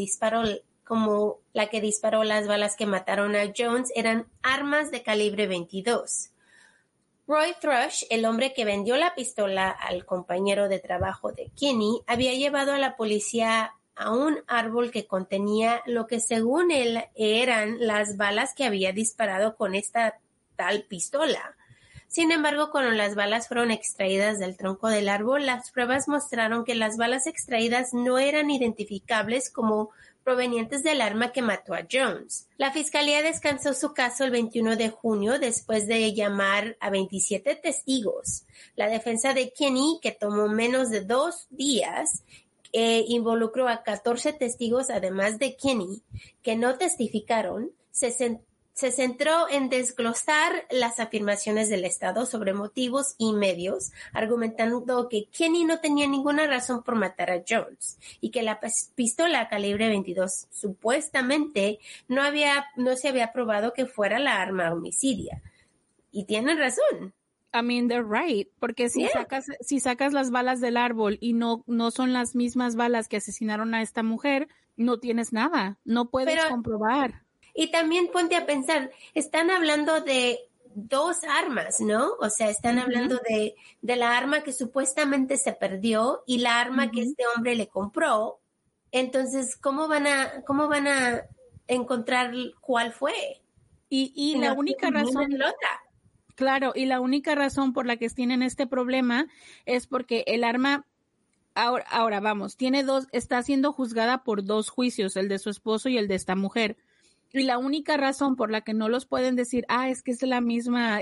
Speaker 2: como la que disparó las balas que mataron a Jones eran armas de calibre 22. Roy Thrush, el hombre que vendió la pistola al compañero de trabajo de Kinney, había llevado a la policía a un árbol que contenía lo que según él eran las balas que había disparado con esta tal pistola. Sin embargo, cuando las balas fueron extraídas del tronco del árbol, las pruebas mostraron que las balas extraídas no eran identificables como provenientes del arma que mató a Jones. La fiscalía descansó su caso el 21 de junio después de llamar a 27 testigos. La defensa de Kinney, que tomó menos de 2 días, involucró a 14 testigos, además de Kinney, que no testificaron. Se centró en desglosar las afirmaciones del Estado sobre motivos y medios, argumentando que Kinney no tenía ninguna razón por matar a Jones y que la pistola calibre 22 supuestamente no se había probado que fuera la arma homicidia. Y tienen razón.
Speaker 3: I mean, they're right, porque si sacas las balas del árbol y no son las mismas balas que asesinaron a esta mujer, no tienes nada, no puedes comprobar.
Speaker 2: Y también ponte a pensar, están hablando de 2 armas, ¿no? O sea, están hablando de la arma que supuestamente se perdió y la arma que este hombre le compró. Entonces, ¿cómo van a encontrar cuál fue?
Speaker 3: Y la única razón... Claro, y la única razón por la que tienen este problema es porque el arma, ahora vamos, está siendo juzgada por 2 juicios, el de su esposo y el de esta mujer. Y la única razón por la que no los pueden decir, es que es la misma,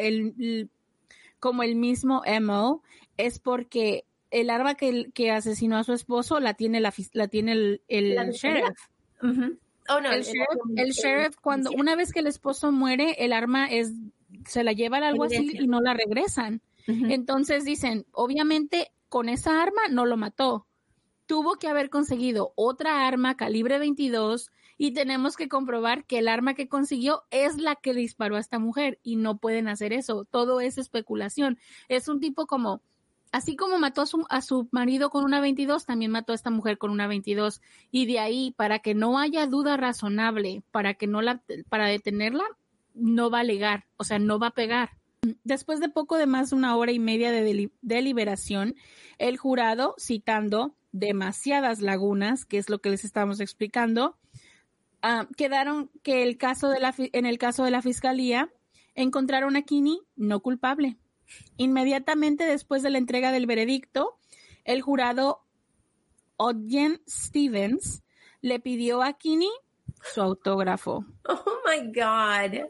Speaker 3: como el mismo MO, es porque el arma que asesinó a su esposo la tiene el sheriff.
Speaker 2: Oh, no,
Speaker 3: el sheriff, una vez que el esposo muere, el arma se la lleva al alguacil y no la regresan. Entonces dicen, obviamente con esa arma no lo mató. Tuvo que haber conseguido otra arma calibre 22 y tenemos que comprobar que el arma que consiguió es la que disparó a esta mujer y no pueden hacer eso. Todo es especulación. Es un tipo como, así como mató a su marido con una 22, también mató a esta mujer con una 22. Y de ahí, para que no haya duda razonable, para detenerla, no va a alegar, o sea, no va a pegar. Después de poco de más de 1 hora y media de deliberación, el jurado, citando demasiadas lagunas, que es lo que les estamos explicando, quedaron que en el caso de la fiscalía encontraron a Kinney no culpable. Inmediatamente después de la entrega del veredicto, el jurado Ogden Stevens le pidió a Kinney su autógrafo.
Speaker 2: Oh my God.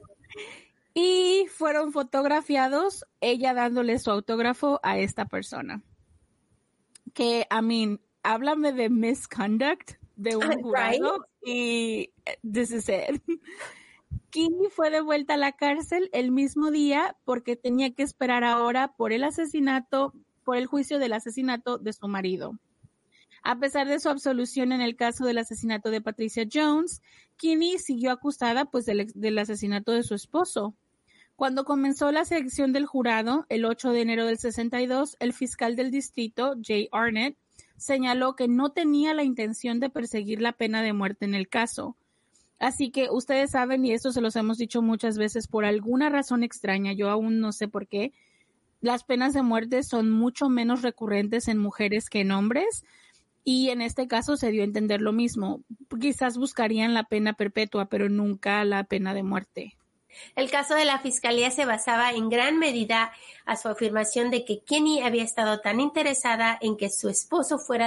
Speaker 3: Y fueron fotografiados, ella dándole su autógrafo a esta persona. Que, háblame de misconduct de un jurado, y this is it. Kinney fue devuelta a la cárcel el mismo día porque tenía que esperar ahora por el juicio del asesinato de su marido. A pesar de su absolución en el caso del asesinato de Patricia Jones, Kinney siguió acusada pues del asesinato de su esposo. Cuando comenzó la selección del jurado, el 8 de enero del 62, el fiscal del distrito, Jay Arnett, señaló que no tenía la intención de perseguir la pena de muerte en el caso. Así que ustedes saben, y esto se los hemos dicho muchas veces, por alguna razón extraña, yo aún no sé por qué, las penas de muerte son mucho menos recurrentes en mujeres que en hombres. Y en este caso se dio a entender lo mismo. Quizás buscarían la pena perpetua, pero nunca la pena de muerte.
Speaker 2: El caso de la fiscalía se basaba en gran medida a su afirmación de que Kinney había estado tan interesada en que su esposo fuera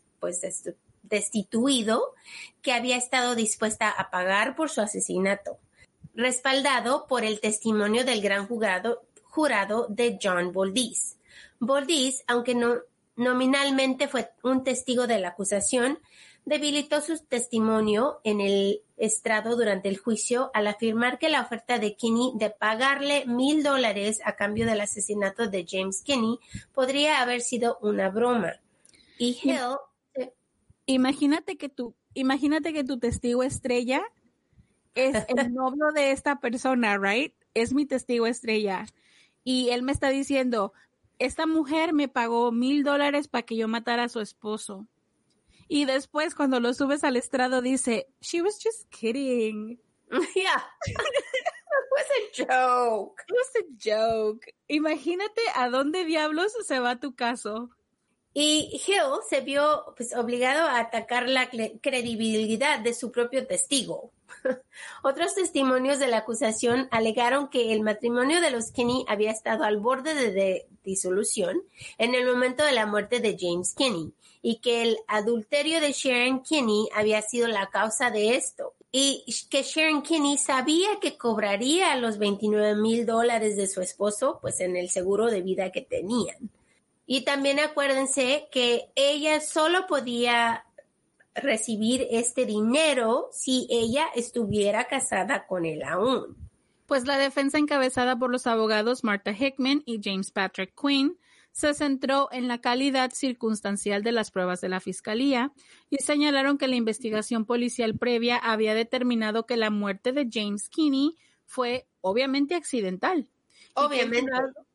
Speaker 2: destituido que había estado dispuesta a pagar por su asesinato, respaldado por el testimonio del gran jurado de John Boldiz. Boldiz, aunque nominalmente fue un testigo de la acusación, debilitó su testimonio en el estrado durante el juicio al afirmar que la oferta de Kinney de pagarle $1,000 a cambio del asesinato de James Kinney podría haber sido una broma. Y Hill...
Speaker 3: Imagínate que tu testigo estrella es el novio de esta persona, right? Es mi testigo estrella. Y él me está diciendo, esta mujer me pagó $1,000 para que yo matara a su esposo. Y después, cuando lo subes al estrado, dice, she was just kidding.
Speaker 2: Yeah. It was a joke.
Speaker 3: It was a joke. Imagínate a dónde diablos se va tu caso.
Speaker 2: Y Hill se vio obligado a atacar la credibilidad de su propio testigo. Otros testimonios de la acusación alegaron que el matrimonio de los Kinney había estado al borde de disolución en el momento de la muerte de James Kinney y que el adulterio de Sharon Kinney había sido la causa de esto y que Sharon Kinney sabía que cobraría los $29,000 de su esposo en el seguro de vida que tenían. Y también acuérdense que ella solo podía recibir este dinero si ella estuviera casada con él aún.
Speaker 3: Pues la defensa encabezada por los abogados Martha Hickman y James Patrick Quinn se centró en la calidad circunstancial de las pruebas de la fiscalía y señalaron que la investigación policial previa había determinado que la muerte de James Kinney fue obviamente accidental.
Speaker 2: Obviamente.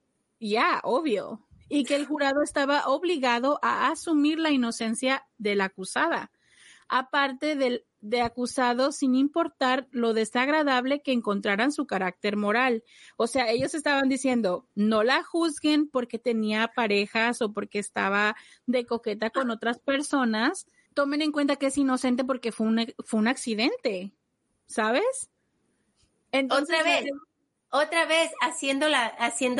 Speaker 3: Obvio. Y que el jurado estaba obligado a asumir la inocencia de la acusada, aparte de acusado sin importar lo desagradable que encontraran su carácter moral. O sea, ellos estaban diciendo, no la juzguen porque tenía parejas o porque estaba de coqueta con otras personas. Tomen en cuenta que es inocente porque fue un accidente, ¿sabes?
Speaker 2: Entonces, otra vez haciéndola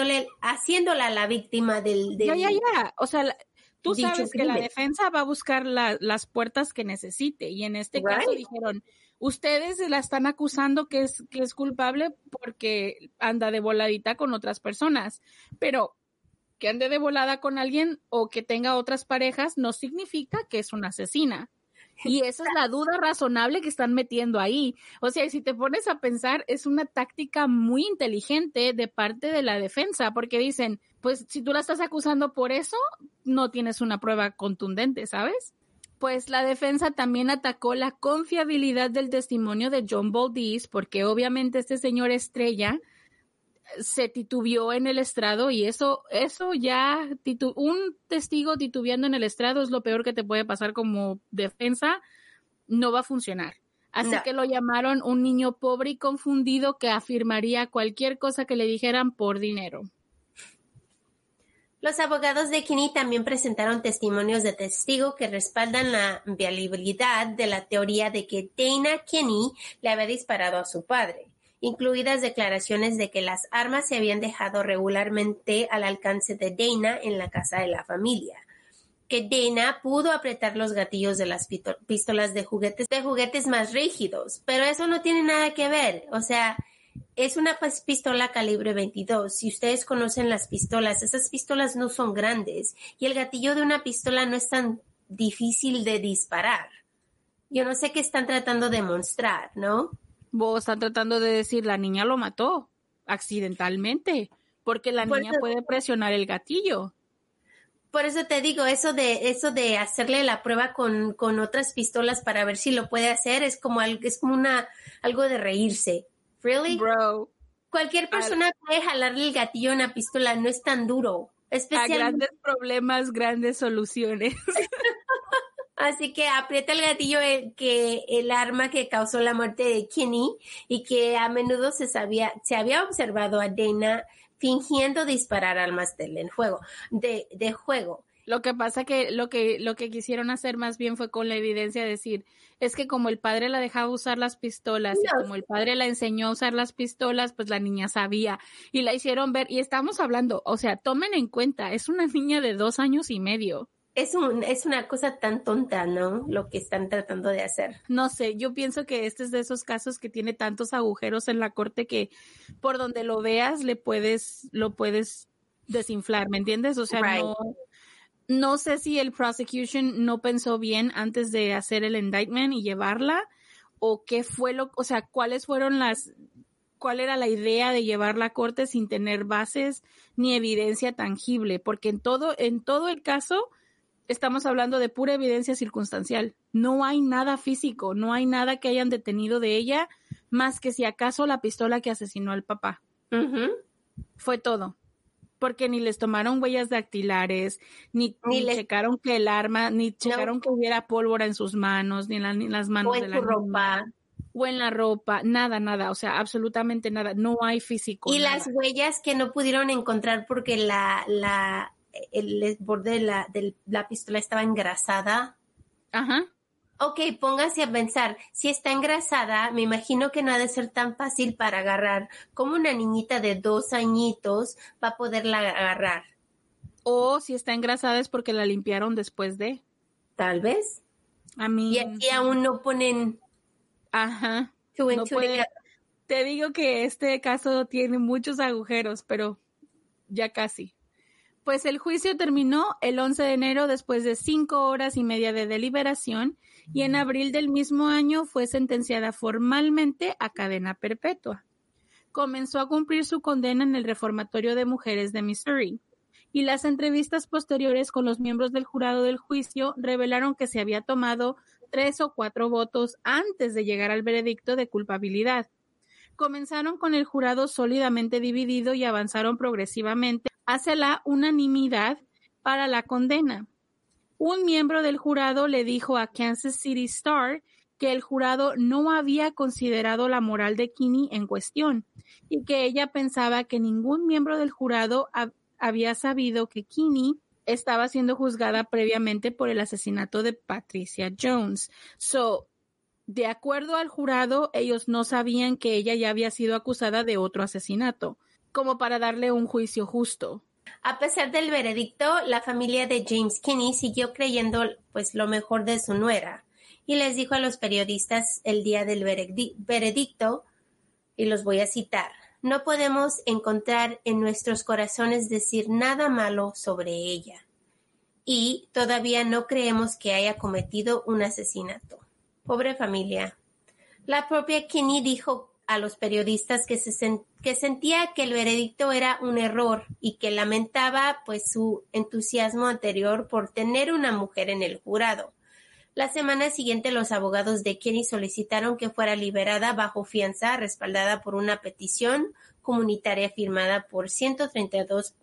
Speaker 2: la víctima del
Speaker 3: Ya. O sea, tú sabes que
Speaker 2: crimen.
Speaker 3: la defensa va a buscar las puertas que necesite y en este caso dijeron, ustedes la están acusando que es culpable porque anda de voladita con otras personas, pero que ande de volada con alguien o que tenga otras parejas no significa que es una asesina. Y esa es la duda razonable que están metiendo ahí. O sea, si te pones a pensar, es una táctica muy inteligente de parte de la defensa, porque dicen, pues si tú la estás acusando por eso, no tienes una prueba contundente, ¿sabes? Pues la defensa también atacó la confiabilidad del testimonio de John Boldiz, porque obviamente este señor estrella se titubeó en el estrado y eso ya, un testigo titubeando en el estrado es lo peor que te puede pasar como defensa, no va a funcionar. Así que lo llamaron un niño pobre y confundido que afirmaría cualquier cosa que le dijeran por dinero.
Speaker 2: Los abogados de Kinney también presentaron testimonios de testigo que respaldan la viabilidad de la teoría de que Dana Kinney le había disparado a su padre, incluidas declaraciones de que las armas se habían dejado regularmente al alcance de Dana en la casa de la familia, que Dana pudo apretar los gatillos de las pistolas de juguetes más rígidos, pero eso no tiene nada que ver, o sea, es una pistola calibre 22. Si ustedes conocen las pistolas, esas pistolas no son grandes y el gatillo de una pistola no es tan difícil de disparar. Yo no sé qué están tratando de mostrar, ¿no?
Speaker 3: Vos están tratando de decir, la niña lo mató accidentalmente, porque la niña puede presionar el gatillo.
Speaker 2: Por eso te digo, eso de hacerle la prueba con otras pistolas para ver si lo puede hacer es como algo de reírse. Really?
Speaker 3: Bro.
Speaker 2: Cualquier persona puede jalarle el gatillo a una pistola, no es tan duro.
Speaker 3: A grandes problemas, grandes soluciones.
Speaker 2: Así que aprieta el gatillo el arma que causó la muerte de Kinney y que a menudo se había observado a Dana fingiendo disparar armas de juego.
Speaker 3: Lo que pasa que lo que quisieron hacer más bien fue con la evidencia decir, es que como el padre la dejaba usar las pistolas y como el padre la enseñó a usar las pistolas, pues la niña sabía y la hicieron ver. Y estamos hablando, o sea, tomen en cuenta, es una niña de 2 años y medio.
Speaker 2: Es una cosa tan tonta, ¿no? Lo que están tratando de hacer.
Speaker 3: No sé, yo pienso que este es de esos casos que tiene tantos agujeros en la corte que por donde lo veas lo puedes desinflar, ¿me entiendes? O sea,
Speaker 2: Right.
Speaker 3: no sé si el prosecution no pensó bien antes de hacer el indictment y llevarla o qué fue o sea, cuál era la idea de llevarla a corte sin tener bases ni evidencia tangible, porque en todo el caso estamos hablando de pura evidencia circunstancial. No hay nada físico, no hay nada que hayan detenido de ella, más que si acaso la pistola que asesinó al papá.
Speaker 2: Uh-huh.
Speaker 3: Fue todo. Porque ni les tomaron huellas dactilares, ni checaron que el arma, ni checaron que hubiera pólvora en sus manos, ni en las manos de la niña.
Speaker 2: Ropa.
Speaker 3: O en la ropa, nada, o sea, absolutamente nada. No hay físico.
Speaker 2: Y
Speaker 3: nada.
Speaker 2: las huellas que no pudieron encontrar porque el borde de la pistola estaba engrasada.
Speaker 3: Ajá.
Speaker 2: Ok, póngase a pensar, si está engrasada, me imagino que no ha de ser tan fácil para agarrar como una niñita de 2 añitos va a poderla agarrar.
Speaker 3: O si está engrasada es porque la limpiaron después de.
Speaker 2: Tal vez.
Speaker 3: A mí.
Speaker 2: Y aquí aún no ponen.
Speaker 3: Ajá. No puede. Te digo que este caso tiene muchos agujeros, pero ya casi. Pues el juicio terminó el 11 de enero después de 5 horas y media de deliberación y en abril del mismo año fue sentenciada formalmente a cadena perpetua. Comenzó a cumplir su condena en el Reformatorio de Mujeres de Missouri y las entrevistas posteriores con los miembros del jurado del juicio revelaron que se había tomado 3 o 4 votos antes de llegar al veredicto de culpabilidad. Comenzaron con el jurado sólidamente dividido y avanzaron progresivamente hacia la unanimidad para la condena. Un miembro del jurado le dijo a Kansas City Star que el jurado no había considerado la moral de Kinney en cuestión y que ella pensaba que ningún miembro del jurado había sabido que Kinney estaba siendo juzgada previamente por el asesinato de Patricia Jones. De acuerdo al jurado, ellos no sabían que ella ya había sido acusada de otro asesinato, como para darle un juicio justo.
Speaker 2: A pesar del veredicto, la familia de James Kinney siguió creyendo pues lo mejor de su nuera y les dijo a los periodistas el día del veredicto, y los voy a citar: no podemos encontrar en nuestros corazones decir nada malo sobre ella y todavía no creemos que haya cometido un asesinato. Pobre familia. La propia Kinney dijo a los periodistas que sentía que el veredicto era un error y que lamentaba pues su entusiasmo anterior por tener una mujer en el jurado. La semana siguiente los abogados de Kinney solicitaron que fuera liberada bajo fianza, respaldada por una petición comunitaria firmada por 132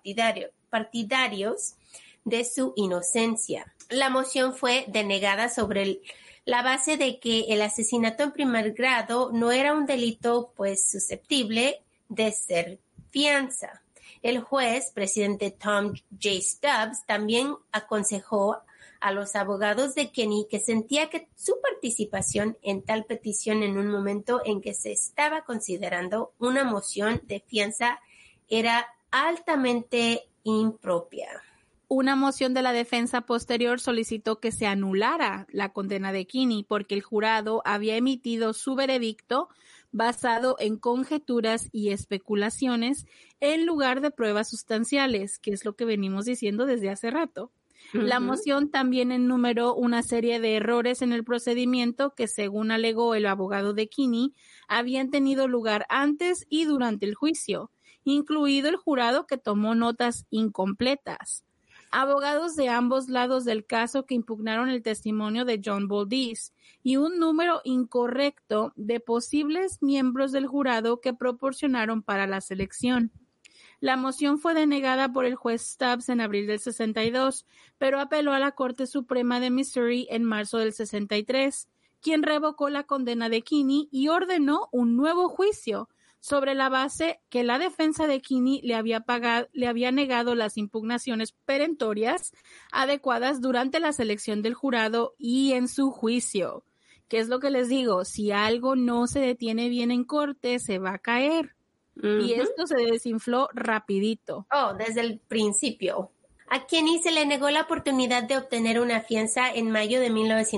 Speaker 2: partidarios de su inocencia. La moción fue denegada sobre la base de que el asesinato en primer grado no era un delito pues susceptible de ser fianza. El juez, presidente Tom J. Stubbs, también aconsejó a los abogados de Kinney que sentía que su participación en tal petición en un momento en que se estaba considerando una moción de fianza era altamente impropia.
Speaker 3: Una moción de la defensa posterior solicitó que se anulara la condena de Kinney porque el jurado había emitido su veredicto basado en conjeturas y especulaciones en lugar de pruebas sustanciales, que es lo que venimos diciendo desde hace rato. Uh-huh. La moción también enumeró una serie de errores en el procedimiento que, según alegó el abogado de Kinney, habían tenido lugar antes y durante el juicio, incluido el jurado que tomó notas incompletas. Abogados de ambos lados del caso que impugnaron el testimonio de John Boldiz y un número incorrecto de posibles miembros del jurado que proporcionaron para la selección. La moción fue denegada por el juez Stubbs en abril del 62, pero apeló a la Corte Suprema de Missouri en marzo del 63, quien revocó la condena de Kinney y ordenó un nuevo juicio sobre la base que la defensa de Kinney le había negado las impugnaciones perentorias adecuadas durante la selección del jurado y en su juicio. ¿Qué es lo que les digo? Si algo no se detiene bien en corte, se va a caer. Y esto se desinfló rapidito.
Speaker 2: Oh, desde el principio. A Kinney se le negó la oportunidad de obtener una fianza en mayo de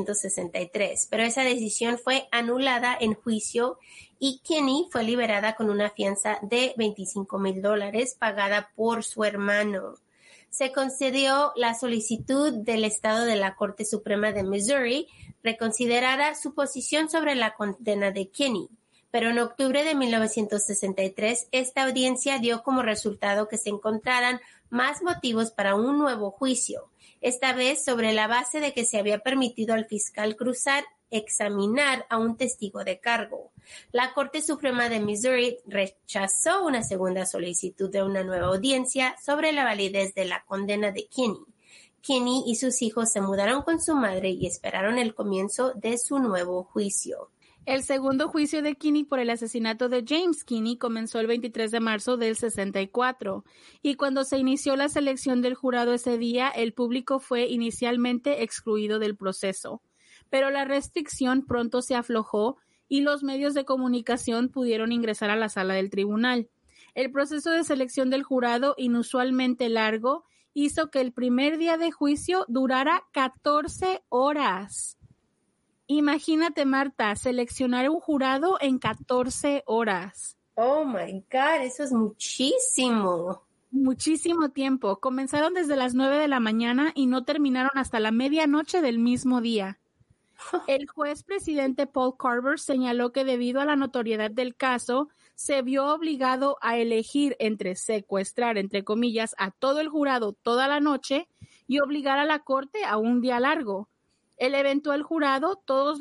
Speaker 2: 1963, pero esa decisión fue anulada en juicio y Kinney fue liberada con una fianza de $25,000 pagada por su hermano. Se concedió la solicitud del Estado de la Corte Suprema de Missouri reconsiderara su posición sobre la condena de Kinney. Pero en octubre de 1963, esta audiencia dio como resultado que se encontraran más motivos para un nuevo juicio, esta vez sobre la base de que se había permitido al fiscal Cruzat examinar a un testigo de cargo. La Corte Suprema de Missouri rechazó una segunda solicitud de una nueva audiencia sobre la validez de la condena de Kinney. Kinney y sus hijos se mudaron con su madre y esperaron el comienzo de su nuevo juicio.
Speaker 3: El segundo juicio de Kinney por el asesinato de James Kinney comenzó el 23 de marzo del 64, y cuando se inició la selección del jurado ese día, el público fue inicialmente excluido del proceso. Pero la restricción pronto se aflojó y los medios de comunicación pudieron ingresar a la sala del tribunal. El proceso de selección del jurado, inusualmente largo, hizo que el primer día de juicio durara 14 horas. Imagínate, Marta, seleccionar un jurado en 14 horas.
Speaker 2: Oh my God, eso es muchísimo.
Speaker 3: Muchísimo tiempo. Comenzaron desde las 9 de la mañana y no terminaron hasta la medianoche del mismo día. El juez presidente Paul Carver señaló que debido a la notoriedad del caso, se vio obligado a elegir entre secuestrar, entre comillas, a todo el jurado toda la noche y obligar a la corte a un día largo. El eventual jurado,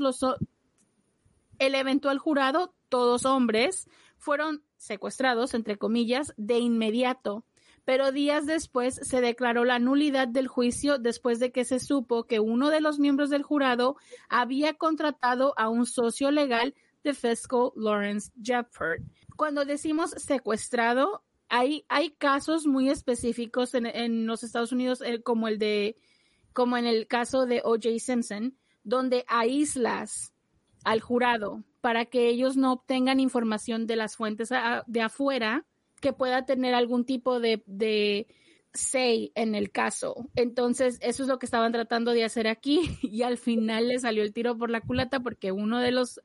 Speaker 3: todos hombres, fueron secuestrados, entre comillas, de inmediato. Pero días después se declaró la nulidad del juicio después de que se supo que uno de los miembros del jurado había contratado a un socio legal de fiscal Lawrence Jefford. Cuando decimos secuestrado, hay casos muy específicos en los Estados Unidos, como en el caso de O.J. Simpson, donde aíslas al jurado para que ellos no obtengan información de las fuentes de afuera que pueda tener algún tipo de say en el caso. Entonces, eso es lo que estaban tratando de hacer aquí y al final le salió el tiro por la culata porque uno de los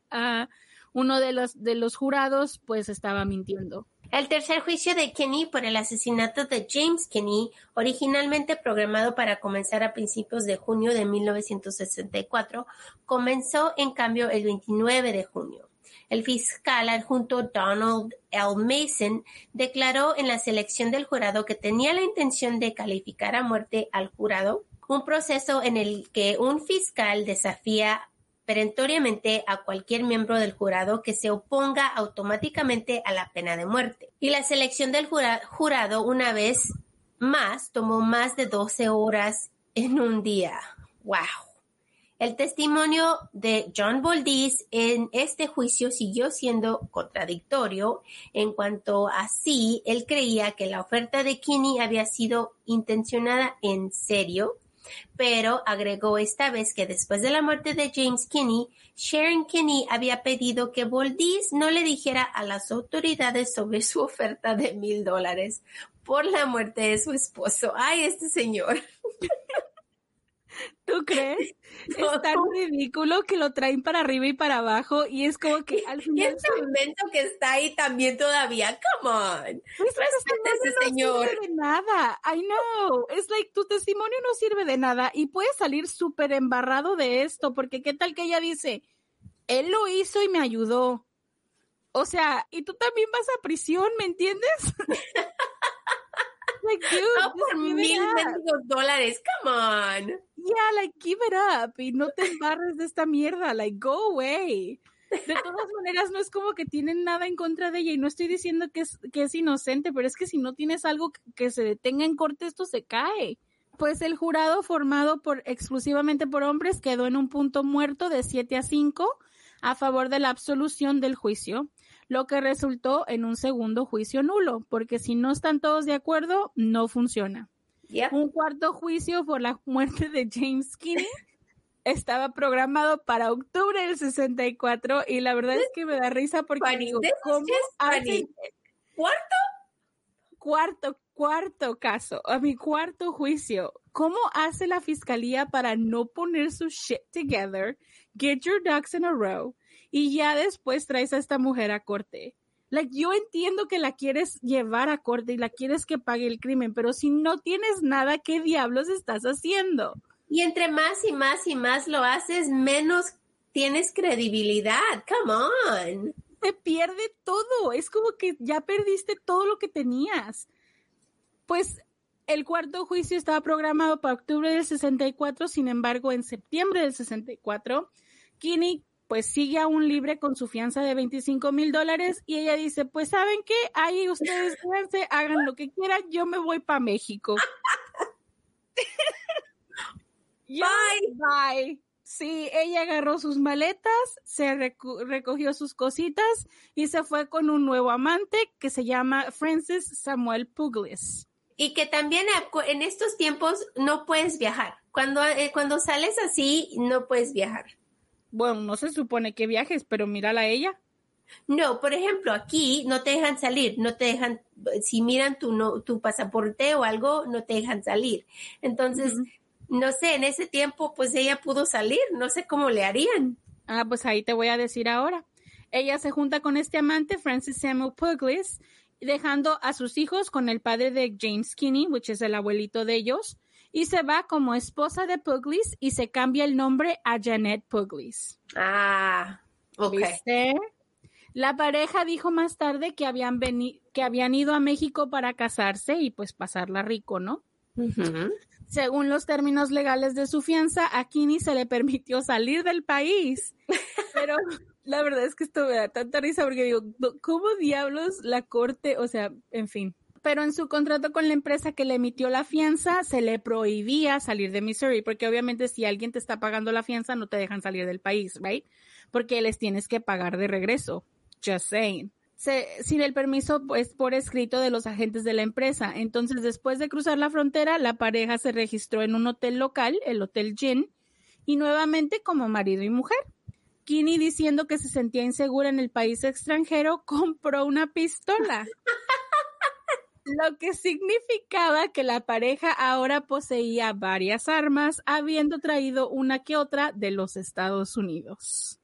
Speaker 3: jurados pues estaba mintiendo.
Speaker 2: El tercer juicio de Kinney por el asesinato de James Kinney, originalmente programado para comenzar a principios de junio de 1964, comenzó en cambio el 29 de junio. El fiscal adjunto Donald L. Mason declaró en la selección del jurado que tenía la intención de calificar a muerte al jurado, un proceso en el que un fiscal desafía perentoriamente a cualquier miembro del jurado que se oponga automáticamente a la pena de muerte. Y la selección del jurado, una vez más, tomó más de 12 horas en un día. ¡Wow! El testimonio de John Valdez en este juicio siguió siendo contradictorio en cuanto a si él creía que la oferta de Kinney había sido intencionada en serio, pero agregó esta vez que después de la muerte de James Kinney, Sharon Kinney había pedido que Valdez no le dijera a las autoridades sobre su oferta de $1,000 por la muerte de su esposo. ¡Ay, este señor!
Speaker 3: ¿Tú crees? No. Es tan ridículo que lo traen para arriba y para abajo y es como que al final...
Speaker 2: Y este invento que está ahí también todavía. ¡Come on!
Speaker 3: Pues respeta a ese señor. No sirve de nada. I know. Es like, tu testimonio no sirve de nada y puedes salir súper embarrado de esto porque qué tal que ella dice, él lo hizo y me ayudó. O sea, y tú también vas a prisión, ¿me entiendes? Like, dude,
Speaker 2: no por $1,000. Come on.
Speaker 3: Yeah, like, give it up. Y no te embarres de esta mierda. Like, go away. De todas maneras, no es como que tienen nada en contra de ella. Y no estoy diciendo que es inocente, pero es que si no tienes algo que se detenga en corte, esto se cae. Pues el jurado formado exclusivamente por hombres quedó en un punto muerto de 7-5 a favor de la absolución del juicio. lo que resultó en un segundo juicio nulo, porque si no están todos de acuerdo, no funciona.
Speaker 2: Yep.
Speaker 3: Un cuarto juicio por la muerte de James Kinney estaba programado para octubre del 64 y la verdad es que me da risa porque digo, ¿cómo hacen? Cuarto caso, a mi cuarto juicio. ¿Cómo hace la fiscalía para no poner su shit together, get your ducks in a row, y ya después traes a esta mujer a corte? Yo entiendo que la quieres llevar a corte y la quieres que pague el crimen, pero si no tienes nada, ¿qué diablos estás haciendo?
Speaker 2: Y entre más y más y más lo haces, menos tienes credibilidad. Come on.
Speaker 3: Se pierde todo. Es como que ya perdiste todo lo que tenías. Pues el cuarto juicio estaba programado para octubre del 64, sin embargo, en septiembre del 64, Kinney pues sigue aún libre con su fianza de $25,000 y ella dice, pues ¿saben qué? Ahí ustedes quédense, hagan lo que quieran, yo me voy para México. Bye. Sí, ella agarró sus maletas, se recogió sus cositas y se fue con un nuevo amante que se llama Francis Samuel Puglis.
Speaker 2: Y que también en estos tiempos no puedes viajar. Cuando sales así, no puedes viajar.
Speaker 3: Bueno, no se supone que viajes, pero mírala a ella.
Speaker 2: No, por ejemplo, aquí no te dejan salir, no te dejan, si miran tu pasaporte o algo, no te dejan salir. Entonces, no sé, en ese tiempo, pues ella pudo salir, no sé cómo le harían.
Speaker 3: Ah, pues ahí te voy a decir ahora. Ella se junta con este amante, Francis Samuel Puglis, dejando a sus hijos con el padre de James Kinney, which es el abuelito de ellos, y se va como esposa de Puglis y se cambia el nombre a Janet Puglis.
Speaker 2: Ah, ok.
Speaker 3: ¿Viste? La pareja dijo más tarde que habían ido a México para casarse y pues pasarla rico, ¿no?
Speaker 2: Uh-huh.
Speaker 3: Según los términos legales de su fianza, a Kinney se le permitió salir del país. Pero la verdad es que esto me da tanta risa porque digo, ¿cómo diablos la corte? O sea, en fin. Pero en su contrato con la empresa que le emitió la fianza, se le prohibía salir de Missouri, porque obviamente si alguien te está pagando la fianza, no te dejan salir del país, ¿right? Porque les tienes que pagar de regreso. Just saying. Sin el permiso pues por escrito de los agentes de la empresa. Entonces, después de cruzar la frontera, la pareja se registró en un hotel local, el Hotel Gin, y nuevamente como marido y mujer. Kinney, diciendo que se sentía insegura en el país extranjero, compró una pistola. Lo que significaba que la pareja ahora poseía varias armas, habiendo traído una que otra de los Estados Unidos.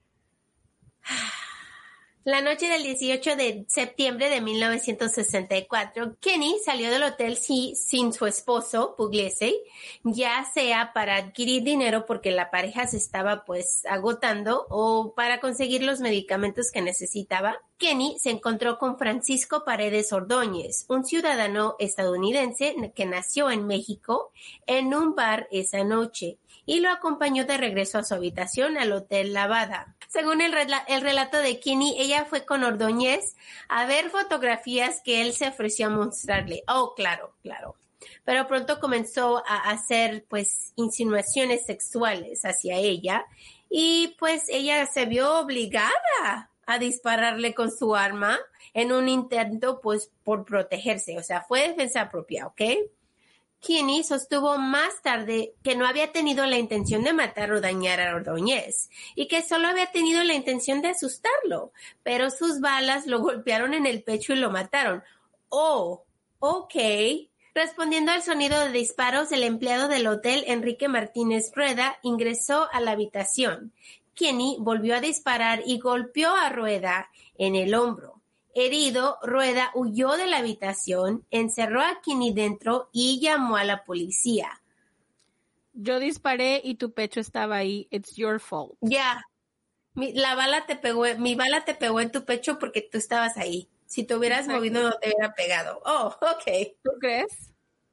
Speaker 2: La noche del 18 de septiembre de 1964, Kinney salió del hotel sin su esposo, Pugliese, ya sea para adquirir dinero porque la pareja se estaba pues agotando o para conseguir los medicamentos que necesitaba. Kinney se encontró con Francisco Paredes Ordóñez, un ciudadano estadounidense que nació en México, en un bar esa noche y lo acompañó de regreso a su habitación al Hotel Lavada. Según el relato de Kinney, ella fue con Ordóñez a ver fotografías que él se ofreció a mostrarle. Oh, claro. Pero pronto comenzó a hacer, pues, insinuaciones sexuales hacia ella y, pues, ella se vio obligada a dispararle con su arma en un intento, pues, por protegerse. O sea, fue defensa propia, ¿ok? Kinney sostuvo más tarde que no había tenido la intención de matar o dañar a Ordóñez y que solo había tenido la intención de asustarlo, pero sus balas lo golpearon en el pecho y lo mataron. Oh, ok. Respondiendo al sonido de disparos, el empleado del hotel, Enrique Martínez Rueda, ingresó a la habitación. Kinney volvió a disparar y golpeó a Rueda en el hombro. Herido, Rueda huyó de la habitación, encerró a Kinney dentro y llamó a la policía.
Speaker 3: Yo disparé y tu pecho estaba ahí. It's your fault.
Speaker 2: Ya. Mi bala te pegó en tu pecho porque tú estabas ahí. Si te hubieras movido no te hubiera pegado. Oh, ok.
Speaker 3: ¿Tú crees?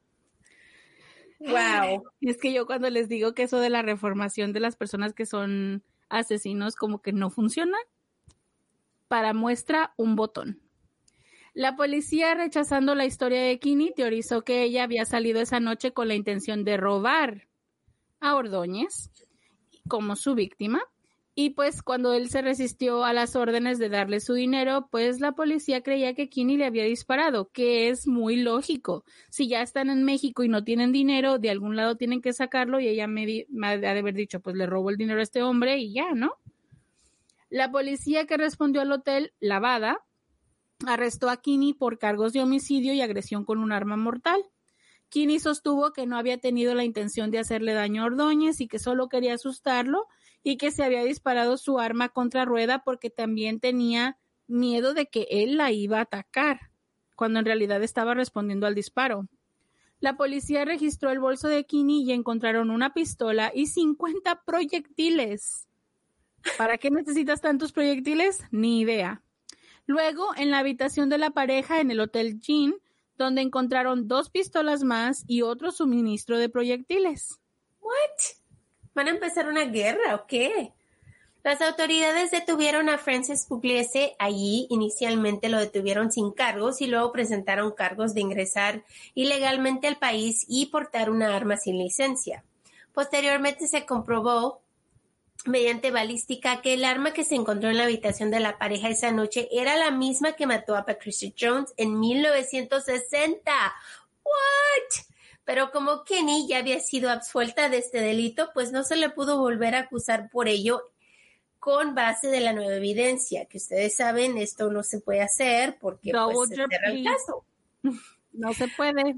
Speaker 2: Wow.
Speaker 3: Es que yo cuando les digo que eso de la reformación de las personas que son asesinos como que no funciona. Para muestra, un botón. La policía, rechazando la historia de Kinney, teorizó que ella había salido esa noche con la intención de robar a Ordóñez como su víctima Y pues cuando él se resistió a las órdenes de darle su dinero, pues la policía creía que Kinney le había disparado, que es muy lógico. Si ya están en México y no tienen dinero, de algún lado tienen que sacarlo y ella me ha de haber dicho, pues le robó el dinero a este hombre y ya, ¿no? La policía que respondió al hotel, Lavada, arrestó a Kinney por cargos de homicidio y agresión con un arma mortal. Kinney sostuvo que no había tenido la intención de hacerle daño a Ordóñez y que solo quería asustarlo y que se había disparado su arma contra rueda porque también tenía miedo de que él la iba a atacar, cuando en realidad estaba respondiendo al disparo. La policía registró el bolso de Kinney y encontraron una pistola y 50 proyectiles. ¿Para qué necesitas tantos proyectiles? Ni idea. Luego, en la habitación de la pareja en el Hotel Jean, donde encontraron 2 pistolas más y otro suministro de proyectiles.
Speaker 2: ¿What? ¿Van a empezar una guerra o qué? Las autoridades detuvieron a Francis Pugliese allí. Inicialmente lo detuvieron sin cargos y luego presentaron cargos de ingresar ilegalmente al país y portar una arma sin licencia. Posteriormente se comprobó mediante balística que el arma que se encontró en la habitación de la pareja esa noche era la misma que mató a Patricia Jones en 1960. ¿What? Pero como Kinney ya había sido absuelta de este delito, pues no se le pudo volver a acusar por ello con base de la nueva evidencia, que ustedes saben, esto no se puede hacer porque pues, se cierra el caso.
Speaker 3: No se puede.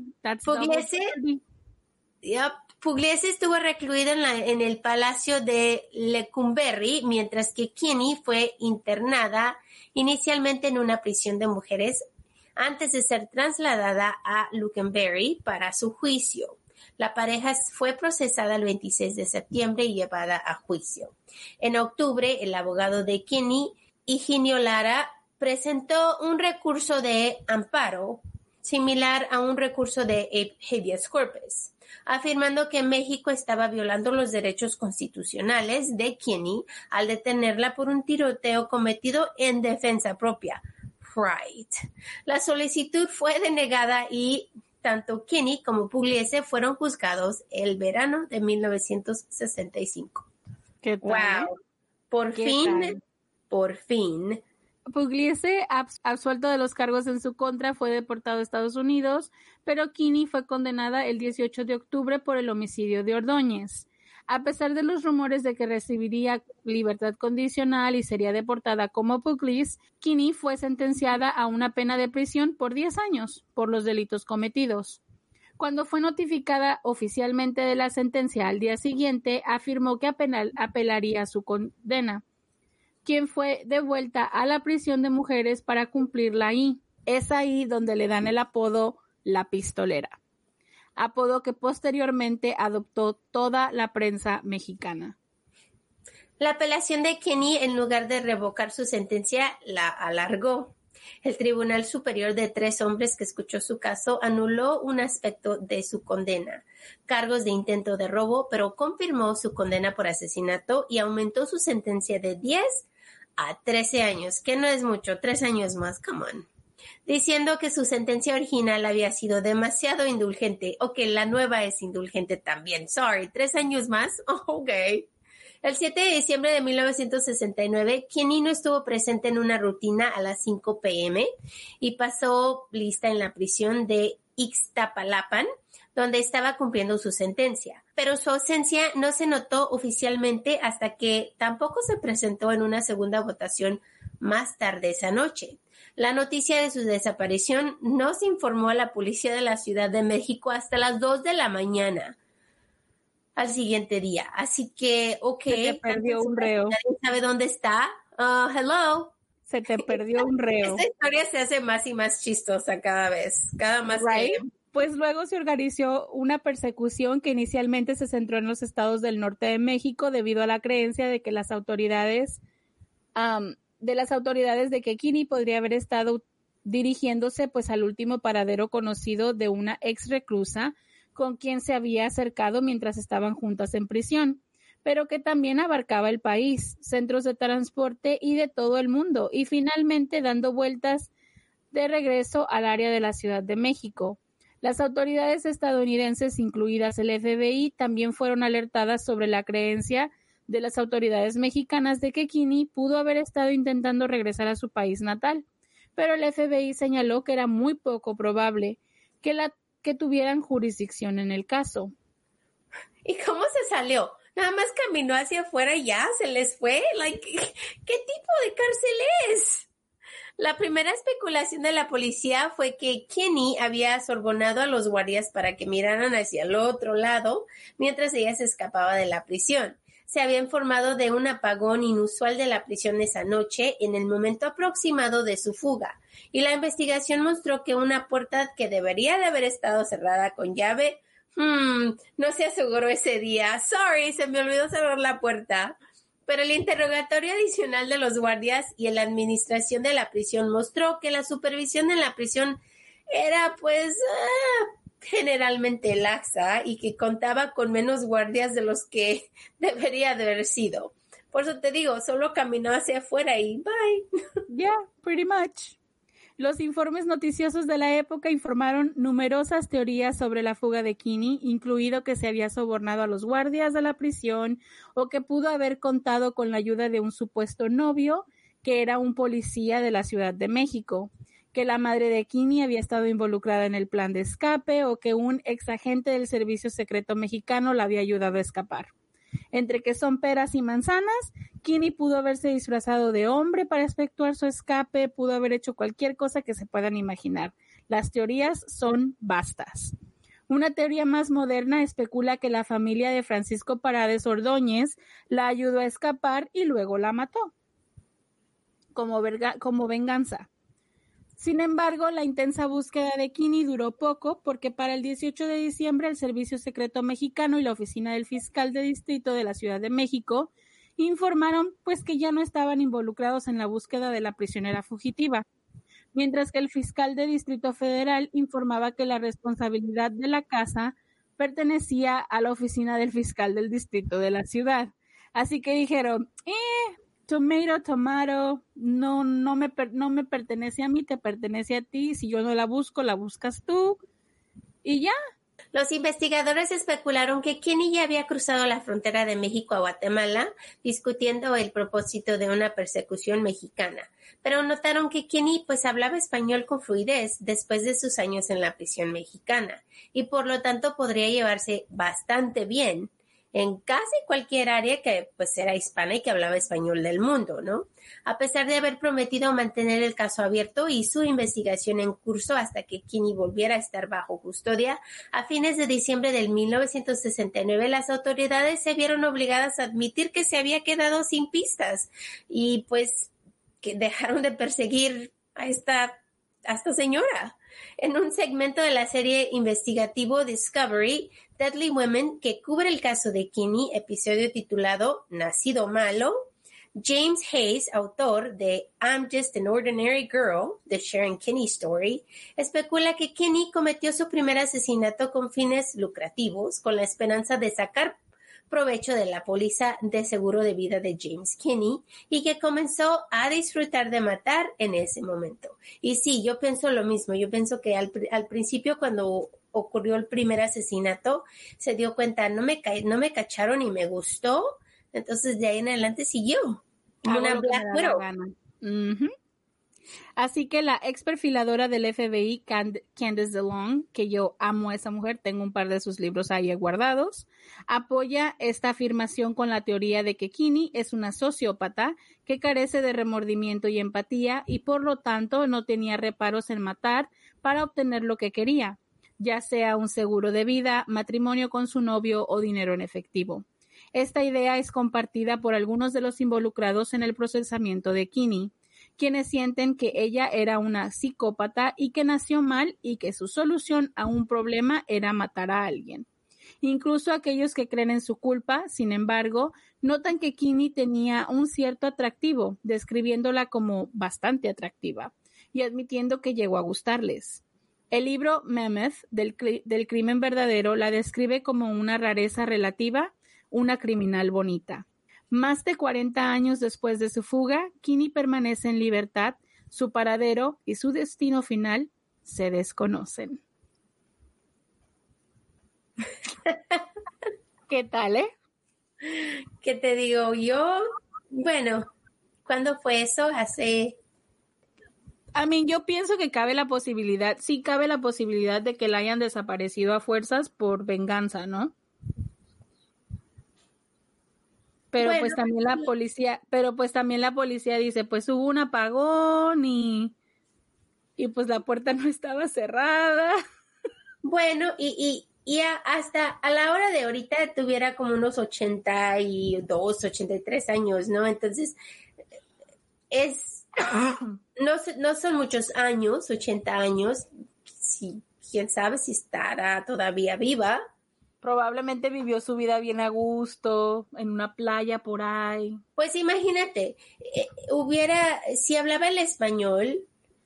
Speaker 2: Pugliese estuvo recluido en el Palacio de Lecumberri, mientras que Kinney fue internada inicialmente en una prisión de mujeres antes de ser trasladada a Lecumberri para su juicio. La pareja fue procesada el 26 de septiembre y llevada a juicio. En octubre, el abogado de Kinney, Higinio Lara, presentó un recurso de amparo similar a un recurso de habeas corpus, afirmando que México estaba violando los derechos constitucionales de Kinney al detenerla por un tiroteo cometido en defensa propia. Right. La solicitud fue denegada y tanto Kinney como Pugliese fueron juzgados el verano de 1965.
Speaker 3: ¿Qué tal?
Speaker 2: Wow. Por fin.
Speaker 3: Pugliese, absuelto de los cargos en su contra, fue deportado a Estados Unidos, pero Kinney fue condenada el 18 de octubre por el homicidio de Ordóñez. A pesar de los rumores de que recibiría libertad condicional y sería deportada como Pugliese, Kinney fue sentenciada a una pena de prisión por 10 años por los delitos cometidos. Cuando fue notificada oficialmente de la sentencia al día siguiente, afirmó que apelaría su condena, quien fue devuelta a la prisión de mujeres para cumplirla ahí. Es ahí donde le dan el apodo La Pistolera, apodo que posteriormente adoptó toda la prensa mexicana.
Speaker 2: La apelación de Kinney, en lugar de revocar su sentencia, la alargó. El Tribunal Superior de 3 hombres que escuchó su caso anuló un aspecto de su condena, cargos de intento de robo, pero confirmó su condena por asesinato y aumentó su sentencia de 10 a 13 años, que no es mucho, 3 años más, come on. Diciendo que su sentencia original había sido demasiado indulgente, o que la nueva es indulgente también. Sorry, 3 años más, ok. El 7 de diciembre de 1969, Kinney no estuvo presente en una rutina a las 5 p.m. y pasó lista en la prisión de Ixtapalapan, donde estaba cumpliendo su sentencia. Pero su ausencia no se notó oficialmente hasta que tampoco se presentó en una segunda votación más tarde esa noche. La noticia de su desaparición no se informó a la policía de la Ciudad de México hasta las 2 de la mañana al siguiente día. Así que, ok.
Speaker 3: Se te perdió un reo.
Speaker 2: ¿Nadie sabe dónde está? Hello.
Speaker 3: Se te perdió un reo.
Speaker 2: Esta historia se hace más y más chistosa cada vez. Cada más
Speaker 3: right. Pues luego se organizó una persecución que inicialmente se centró en los estados del norte de México debido a la creencia de que las autoridades de que Kinney podría haber estado dirigiéndose pues al último paradero conocido de una ex reclusa con quien se había acercado mientras estaban juntas en prisión, pero que también abarcaba el país, centros de transporte y de todo el mundo, y finalmente dando vueltas de regreso al área de la Ciudad de México. Las autoridades estadounidenses, incluidas el FBI, también fueron alertadas sobre la creencia de las autoridades mexicanas de que Kinney pudo haber estado intentando regresar a su país natal, pero el FBI señaló que era muy poco probable que tuvieran jurisdicción en el caso.
Speaker 2: ¿Y cómo se salió? Nada más caminó hacia afuera y ya se les fue. ¿Qué tipo de cárcel es? La primera especulación de la policía fue que Kinney había sobornado a los guardias para que miraran hacia el otro lado mientras ella se escapaba de la prisión. Se había informado de un apagón inusual de la prisión esa noche en el momento aproximado de su fuga, y la investigación mostró que una puerta que debería de haber estado cerrada con llave no se aseguró ese día. Sorry, se me olvidó cerrar la puerta. Pero el interrogatorio adicional de los guardias y la administración de la prisión mostró que la supervisión en la prisión era, generalmente laxa y que contaba con menos guardias de los que debería de haber sido. Por eso te digo, solo caminó hacia afuera y bye.
Speaker 3: Yeah, pretty much. Los informes noticiosos de la época informaron numerosas teorías sobre la fuga de Kinney, incluido que se había sobornado a los guardias de la prisión o que pudo haber contado con la ayuda de un supuesto novio que era un policía de la Ciudad de México, que la madre de Kinney había estado involucrada en el plan de escape o que un exagente del Servicio Secreto Mexicano la había ayudado a escapar. Entre que son peras y manzanas, Kinney pudo haberse disfrazado de hombre para efectuar su escape, pudo haber hecho cualquier cosa que se puedan imaginar. Las teorías son vastas. Una teoría más moderna especula que la familia de Francisco Paredes Ordóñez la ayudó a escapar y luego la mató, como venganza. Sin embargo, la intensa búsqueda de Kinney duró poco porque para el 18 de diciembre el Servicio Secreto Mexicano y la Oficina del Fiscal de Distrito de la Ciudad de México informaron que ya no estaban involucrados en la búsqueda de la prisionera fugitiva, mientras que el fiscal de Distrito Federal informaba que la responsabilidad de la casa pertenecía a la Oficina del Fiscal del Distrito de la ciudad. Así que dijeron, tomato, no me pertenece a mí, te pertenece a ti. Si yo no la busco, la buscas tú. Y ya.
Speaker 2: Los investigadores especularon que Kinney ya había cruzado la frontera de México a Guatemala, discutiendo el propósito de una persecución mexicana. Pero notaron que Kinney hablaba español con fluidez después de sus años en la prisión mexicana, y por lo tanto podría llevarse bastante bien en casi cualquier área que era hispana y que hablaba español del mundo, ¿no? A pesar de haber prometido mantener el caso abierto y su investigación en curso hasta que Kinney volviera a estar bajo custodia, a fines de diciembre del 1969 las autoridades se vieron obligadas a admitir que se había quedado sin pistas y que dejaron de perseguir a esta señora. En un segmento de la serie investigativo Discovery, Deadly Women, que cubre el caso de Kinney, episodio titulado Nacido Malo, James Hayes, autor de I'm Just an Ordinary Girl, The Sharon Kinney Story, especula que Kinney cometió su primer asesinato con fines lucrativos, con la esperanza de sacar provecho de la póliza de seguro de vida de James Kinney y que comenzó a disfrutar de matar en ese momento. Y sí, yo pienso lo mismo. Yo pienso que al principio, cuando ocurrió el primer asesinato, se dio cuenta, no me cacharon y me gustó. Entonces, de ahí en adelante siguió. Una Black Widow.
Speaker 3: Así que la ex perfiladora del FBI, Candice DeLong, que yo amo a esa mujer, tengo un par de sus libros ahí guardados, apoya esta afirmación con la teoría de que Kinney es una sociópata que carece de remordimiento y empatía y por lo tanto no tenía reparos en matar para obtener lo que quería, ya sea un seguro de vida, matrimonio con su novio o dinero en efectivo. Esta idea es compartida por algunos de los involucrados en el procesamiento de Kinney, quienes sienten que ella era una psicópata y que nació mal y que su solución a un problema era matar a alguien. Incluso aquellos que creen en su culpa, sin embargo, notan que Kinney tenía un cierto atractivo, describiéndola como bastante atractiva y admitiendo que llegó a gustarles. El libro Mammoth del crimen verdadero la describe como una rareza relativa, una criminal bonita. Más de 40 años después de su fuga, Kinney permanece en libertad, su paradero y su destino final se desconocen. ¿Qué tal,
Speaker 2: ¿Qué te digo yo? Bueno, ¿cuándo fue eso?
Speaker 3: Yo pienso que cabe la posibilidad de que la hayan desaparecido a fuerzas por venganza, ¿no? Pero
Speaker 2: Bueno,
Speaker 3: pues también la policía dice, pues hubo un apagón y pues la puerta no estaba cerrada.
Speaker 2: bueno, hasta a la hora de ahorita tuviera como unos 82, 83 años, ¿no? Entonces, es, no son muchos años, 80 años, si, quién sabe si estará todavía viva.
Speaker 3: Probablemente vivió su vida bien a gusto, en una playa por ahí.
Speaker 2: Pues imagínate, si hablaba el español,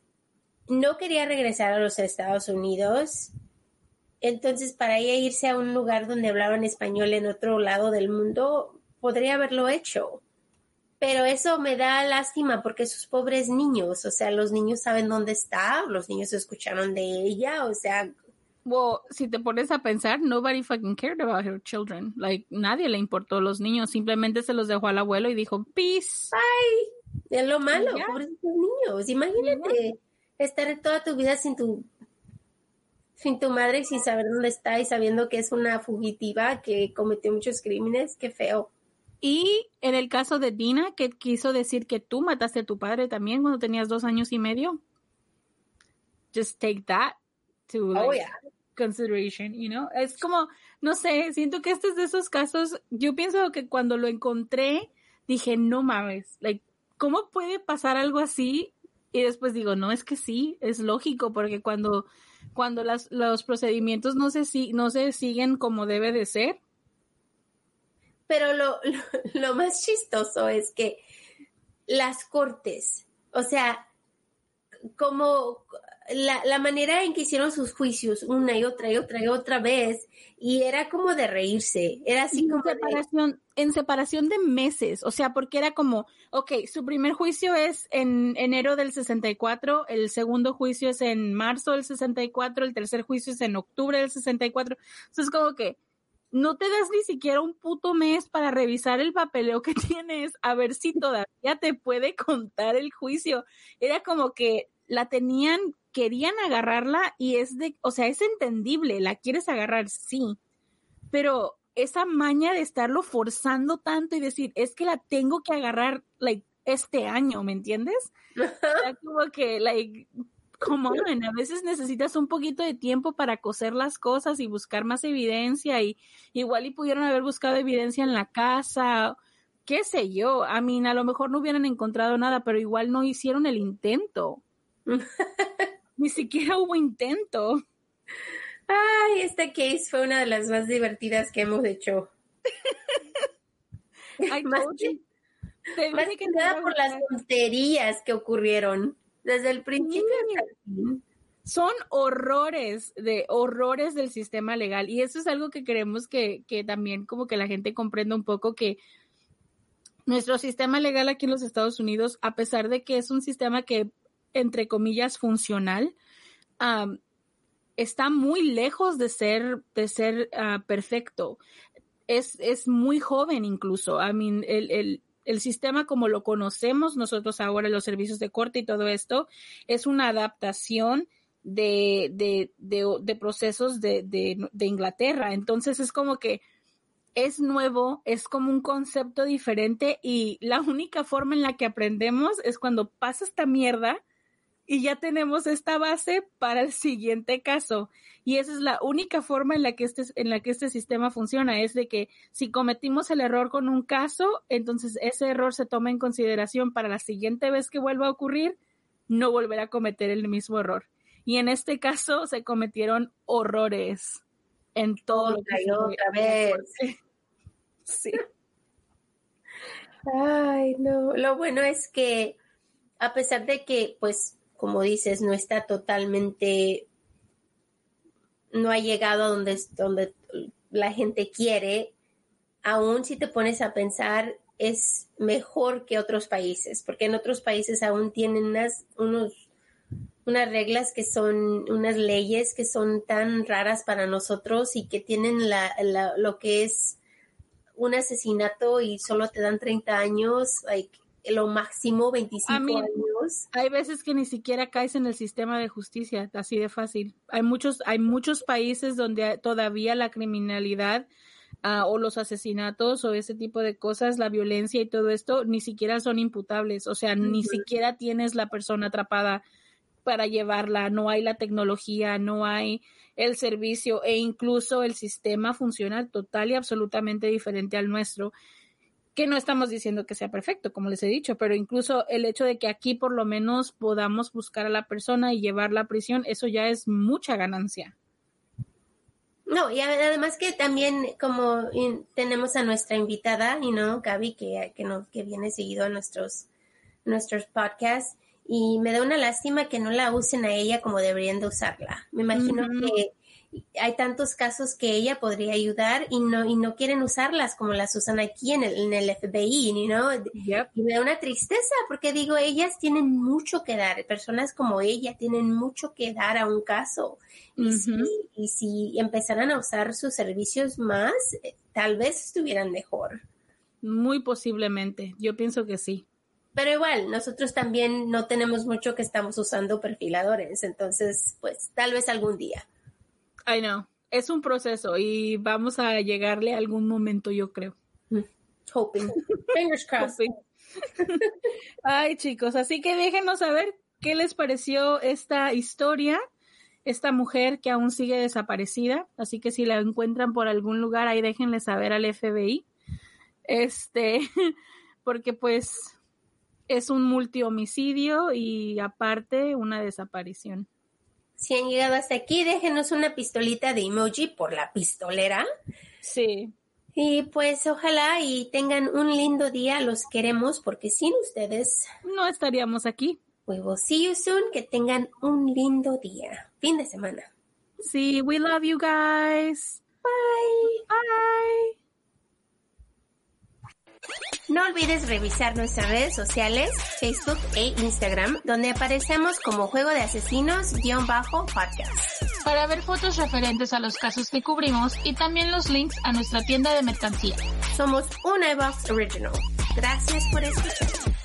Speaker 2: no quería regresar a los Estados Unidos, entonces para ella irse a un lugar donde hablaban español en otro lado del mundo, podría haberlo hecho. Pero eso me da lástima porque sus pobres niños, o sea, los niños saben dónde está, los niños escucharon de ella, o sea.
Speaker 3: Well, si te pones a pensar, nobody fucking cared about her children. Like, nadie le importó los niños, simplemente se los dejó al abuelo y dijo, peace.
Speaker 2: Ay, es lo malo,
Speaker 3: Ya.
Speaker 2: pobrecitos niños. Imagínate estar toda tu vida sin tu madre, sin saber dónde está y sabiendo que es una fugitiva que cometió muchos crímenes, qué feo.
Speaker 3: Y en el caso de Dina, que quiso decir que tú mataste a tu padre también cuando tenías 2 años y medio. Just take that to consideration, you know? Es como, no sé, siento que este es de esos casos, yo pienso que cuando lo encontré, dije, no mames, like, ¿cómo puede pasar algo así? Y después digo, no, es que sí, es lógico, porque cuando los procedimientos no se siguen como debe de ser.
Speaker 2: Pero lo más chistoso es que las cortes, o sea, como la manera en que hicieron sus juicios una y otra vez, y era como de reírse, era así como
Speaker 3: en separación de meses, o sea, porque era como, okay, su primer juicio es en enero del 64, el segundo juicio es en marzo del 64, el tercer juicio es en octubre del 64, entonces como que no te das ni siquiera un puto mes para revisar el papeleo que tienes a ver si todavía te puede contar el juicio. Era como que querían agarrarla y es entendible, la quieres agarrar, sí, pero esa maña de estarlo forzando tanto y decir, es que la tengo que agarrar, like, este año, ¿me entiendes? Era como que, like, come on, a veces necesitas un poquito de tiempo para coser las cosas y buscar más evidencia y igual y pudieron haber buscado evidencia en la casa, qué sé yo, a lo mejor no hubieran encontrado nada, pero igual no hicieron el intento. Ni siquiera hubo intento.
Speaker 2: Ay, este case fue una de las más divertidas que hemos hecho. Más que nada por las tonterías que ocurrieron desde el principio hasta el fin.
Speaker 3: Son horrores del sistema legal y eso es algo que queremos que también como que la gente comprenda un poco, que nuestro sistema legal aquí en los Estados Unidos, a pesar de que es un sistema que, entre comillas, funcional, está muy lejos de ser perfecto. Es muy joven incluso. El sistema como lo conocemos nosotros ahora, los servicios de corte y todo esto, es una adaptación de procesos de Inglaterra. Entonces es como que es nuevo, es como un concepto diferente y la única forma en la que aprendemos es cuando pasa esta mierda y ya tenemos esta base para el siguiente caso. Y esa es la única forma en la que este sistema funciona, es de que si cometimos el error con un caso, entonces ese error se toma en consideración para la siguiente vez que vuelva a ocurrir, no volver a cometer el mismo error. Y en este caso se cometieron horrores en todo lo que
Speaker 2: otra vez.
Speaker 3: Sí.
Speaker 2: Ay, no. Lo bueno es que a pesar de que, pues, como dices, no está totalmente, no ha llegado a donde la gente quiere, aún si te pones a pensar, es mejor que otros países, porque en otros países aún tienen unas reglas que son, unas leyes que son tan raras para nosotros y que tienen lo que es un asesinato y solo te dan 30 años, lo máximo 25 años.
Speaker 3: Hay veces que ni siquiera caes en el sistema de justicia, así de fácil. Hay muchos países donde todavía la criminalidad o los asesinatos o ese tipo de cosas, la violencia y todo esto, ni siquiera son imputables. O sea, ni siquiera tienes la persona atrapada para llevarla, no hay la tecnología, no hay el servicio e incluso el sistema funciona total y absolutamente diferente al nuestro. Que no estamos diciendo que sea perfecto, como les he dicho, pero incluso el hecho de que aquí por lo menos podamos buscar a la persona y llevarla a prisión, eso ya es mucha ganancia.
Speaker 2: No, y además que también como tenemos a nuestra invitada, Gaby, que viene seguido a nuestros podcasts, y me da una lástima que no la usen a ella como deberían de usarla. Me imagino que hay tantos casos que ella podría ayudar y no quieren usarlas como las usan aquí en el FBI,
Speaker 3: Yep.
Speaker 2: Y me da una tristeza porque digo, ellas tienen mucho que dar, personas como ella tienen mucho que dar a un caso. Y si empezaran a usar sus servicios más, tal vez estuvieran mejor.
Speaker 3: Muy posiblemente, yo pienso que sí.
Speaker 2: Pero igual, nosotros también no tenemos mucho que estamos usando perfiladores, entonces, pues, tal vez algún día.
Speaker 3: I know, es un proceso y vamos a llegarle a algún momento, yo creo.
Speaker 2: Hoping. Fingers crossed.
Speaker 3: Ay, chicos, así que déjenos saber qué les pareció esta historia, esta mujer que aún sigue desaparecida, así que si la encuentran por algún lugar, ahí déjenle saber al FBI, porque pues es un multihomicidio y aparte una desaparición.
Speaker 2: Si han llegado hasta aquí, déjenos una pistolita de emoji por la pistolera.
Speaker 3: Sí.
Speaker 2: Y pues ojalá y tengan un lindo día, los queremos porque sin ustedes
Speaker 3: no estaríamos aquí.
Speaker 2: We will see you soon, que tengan un lindo día, fin de semana.
Speaker 3: Sí, we love you guys.
Speaker 2: Bye.
Speaker 3: Bye.
Speaker 2: No olvides revisar nuestras redes sociales, Facebook e Instagram, donde aparecemos como Juego de Asesinos_podcast.
Speaker 3: Para ver fotos referentes a los casos que cubrimos y también los links a nuestra tienda de mercancía.
Speaker 2: Somos un iVox Original. Gracias por escuchar.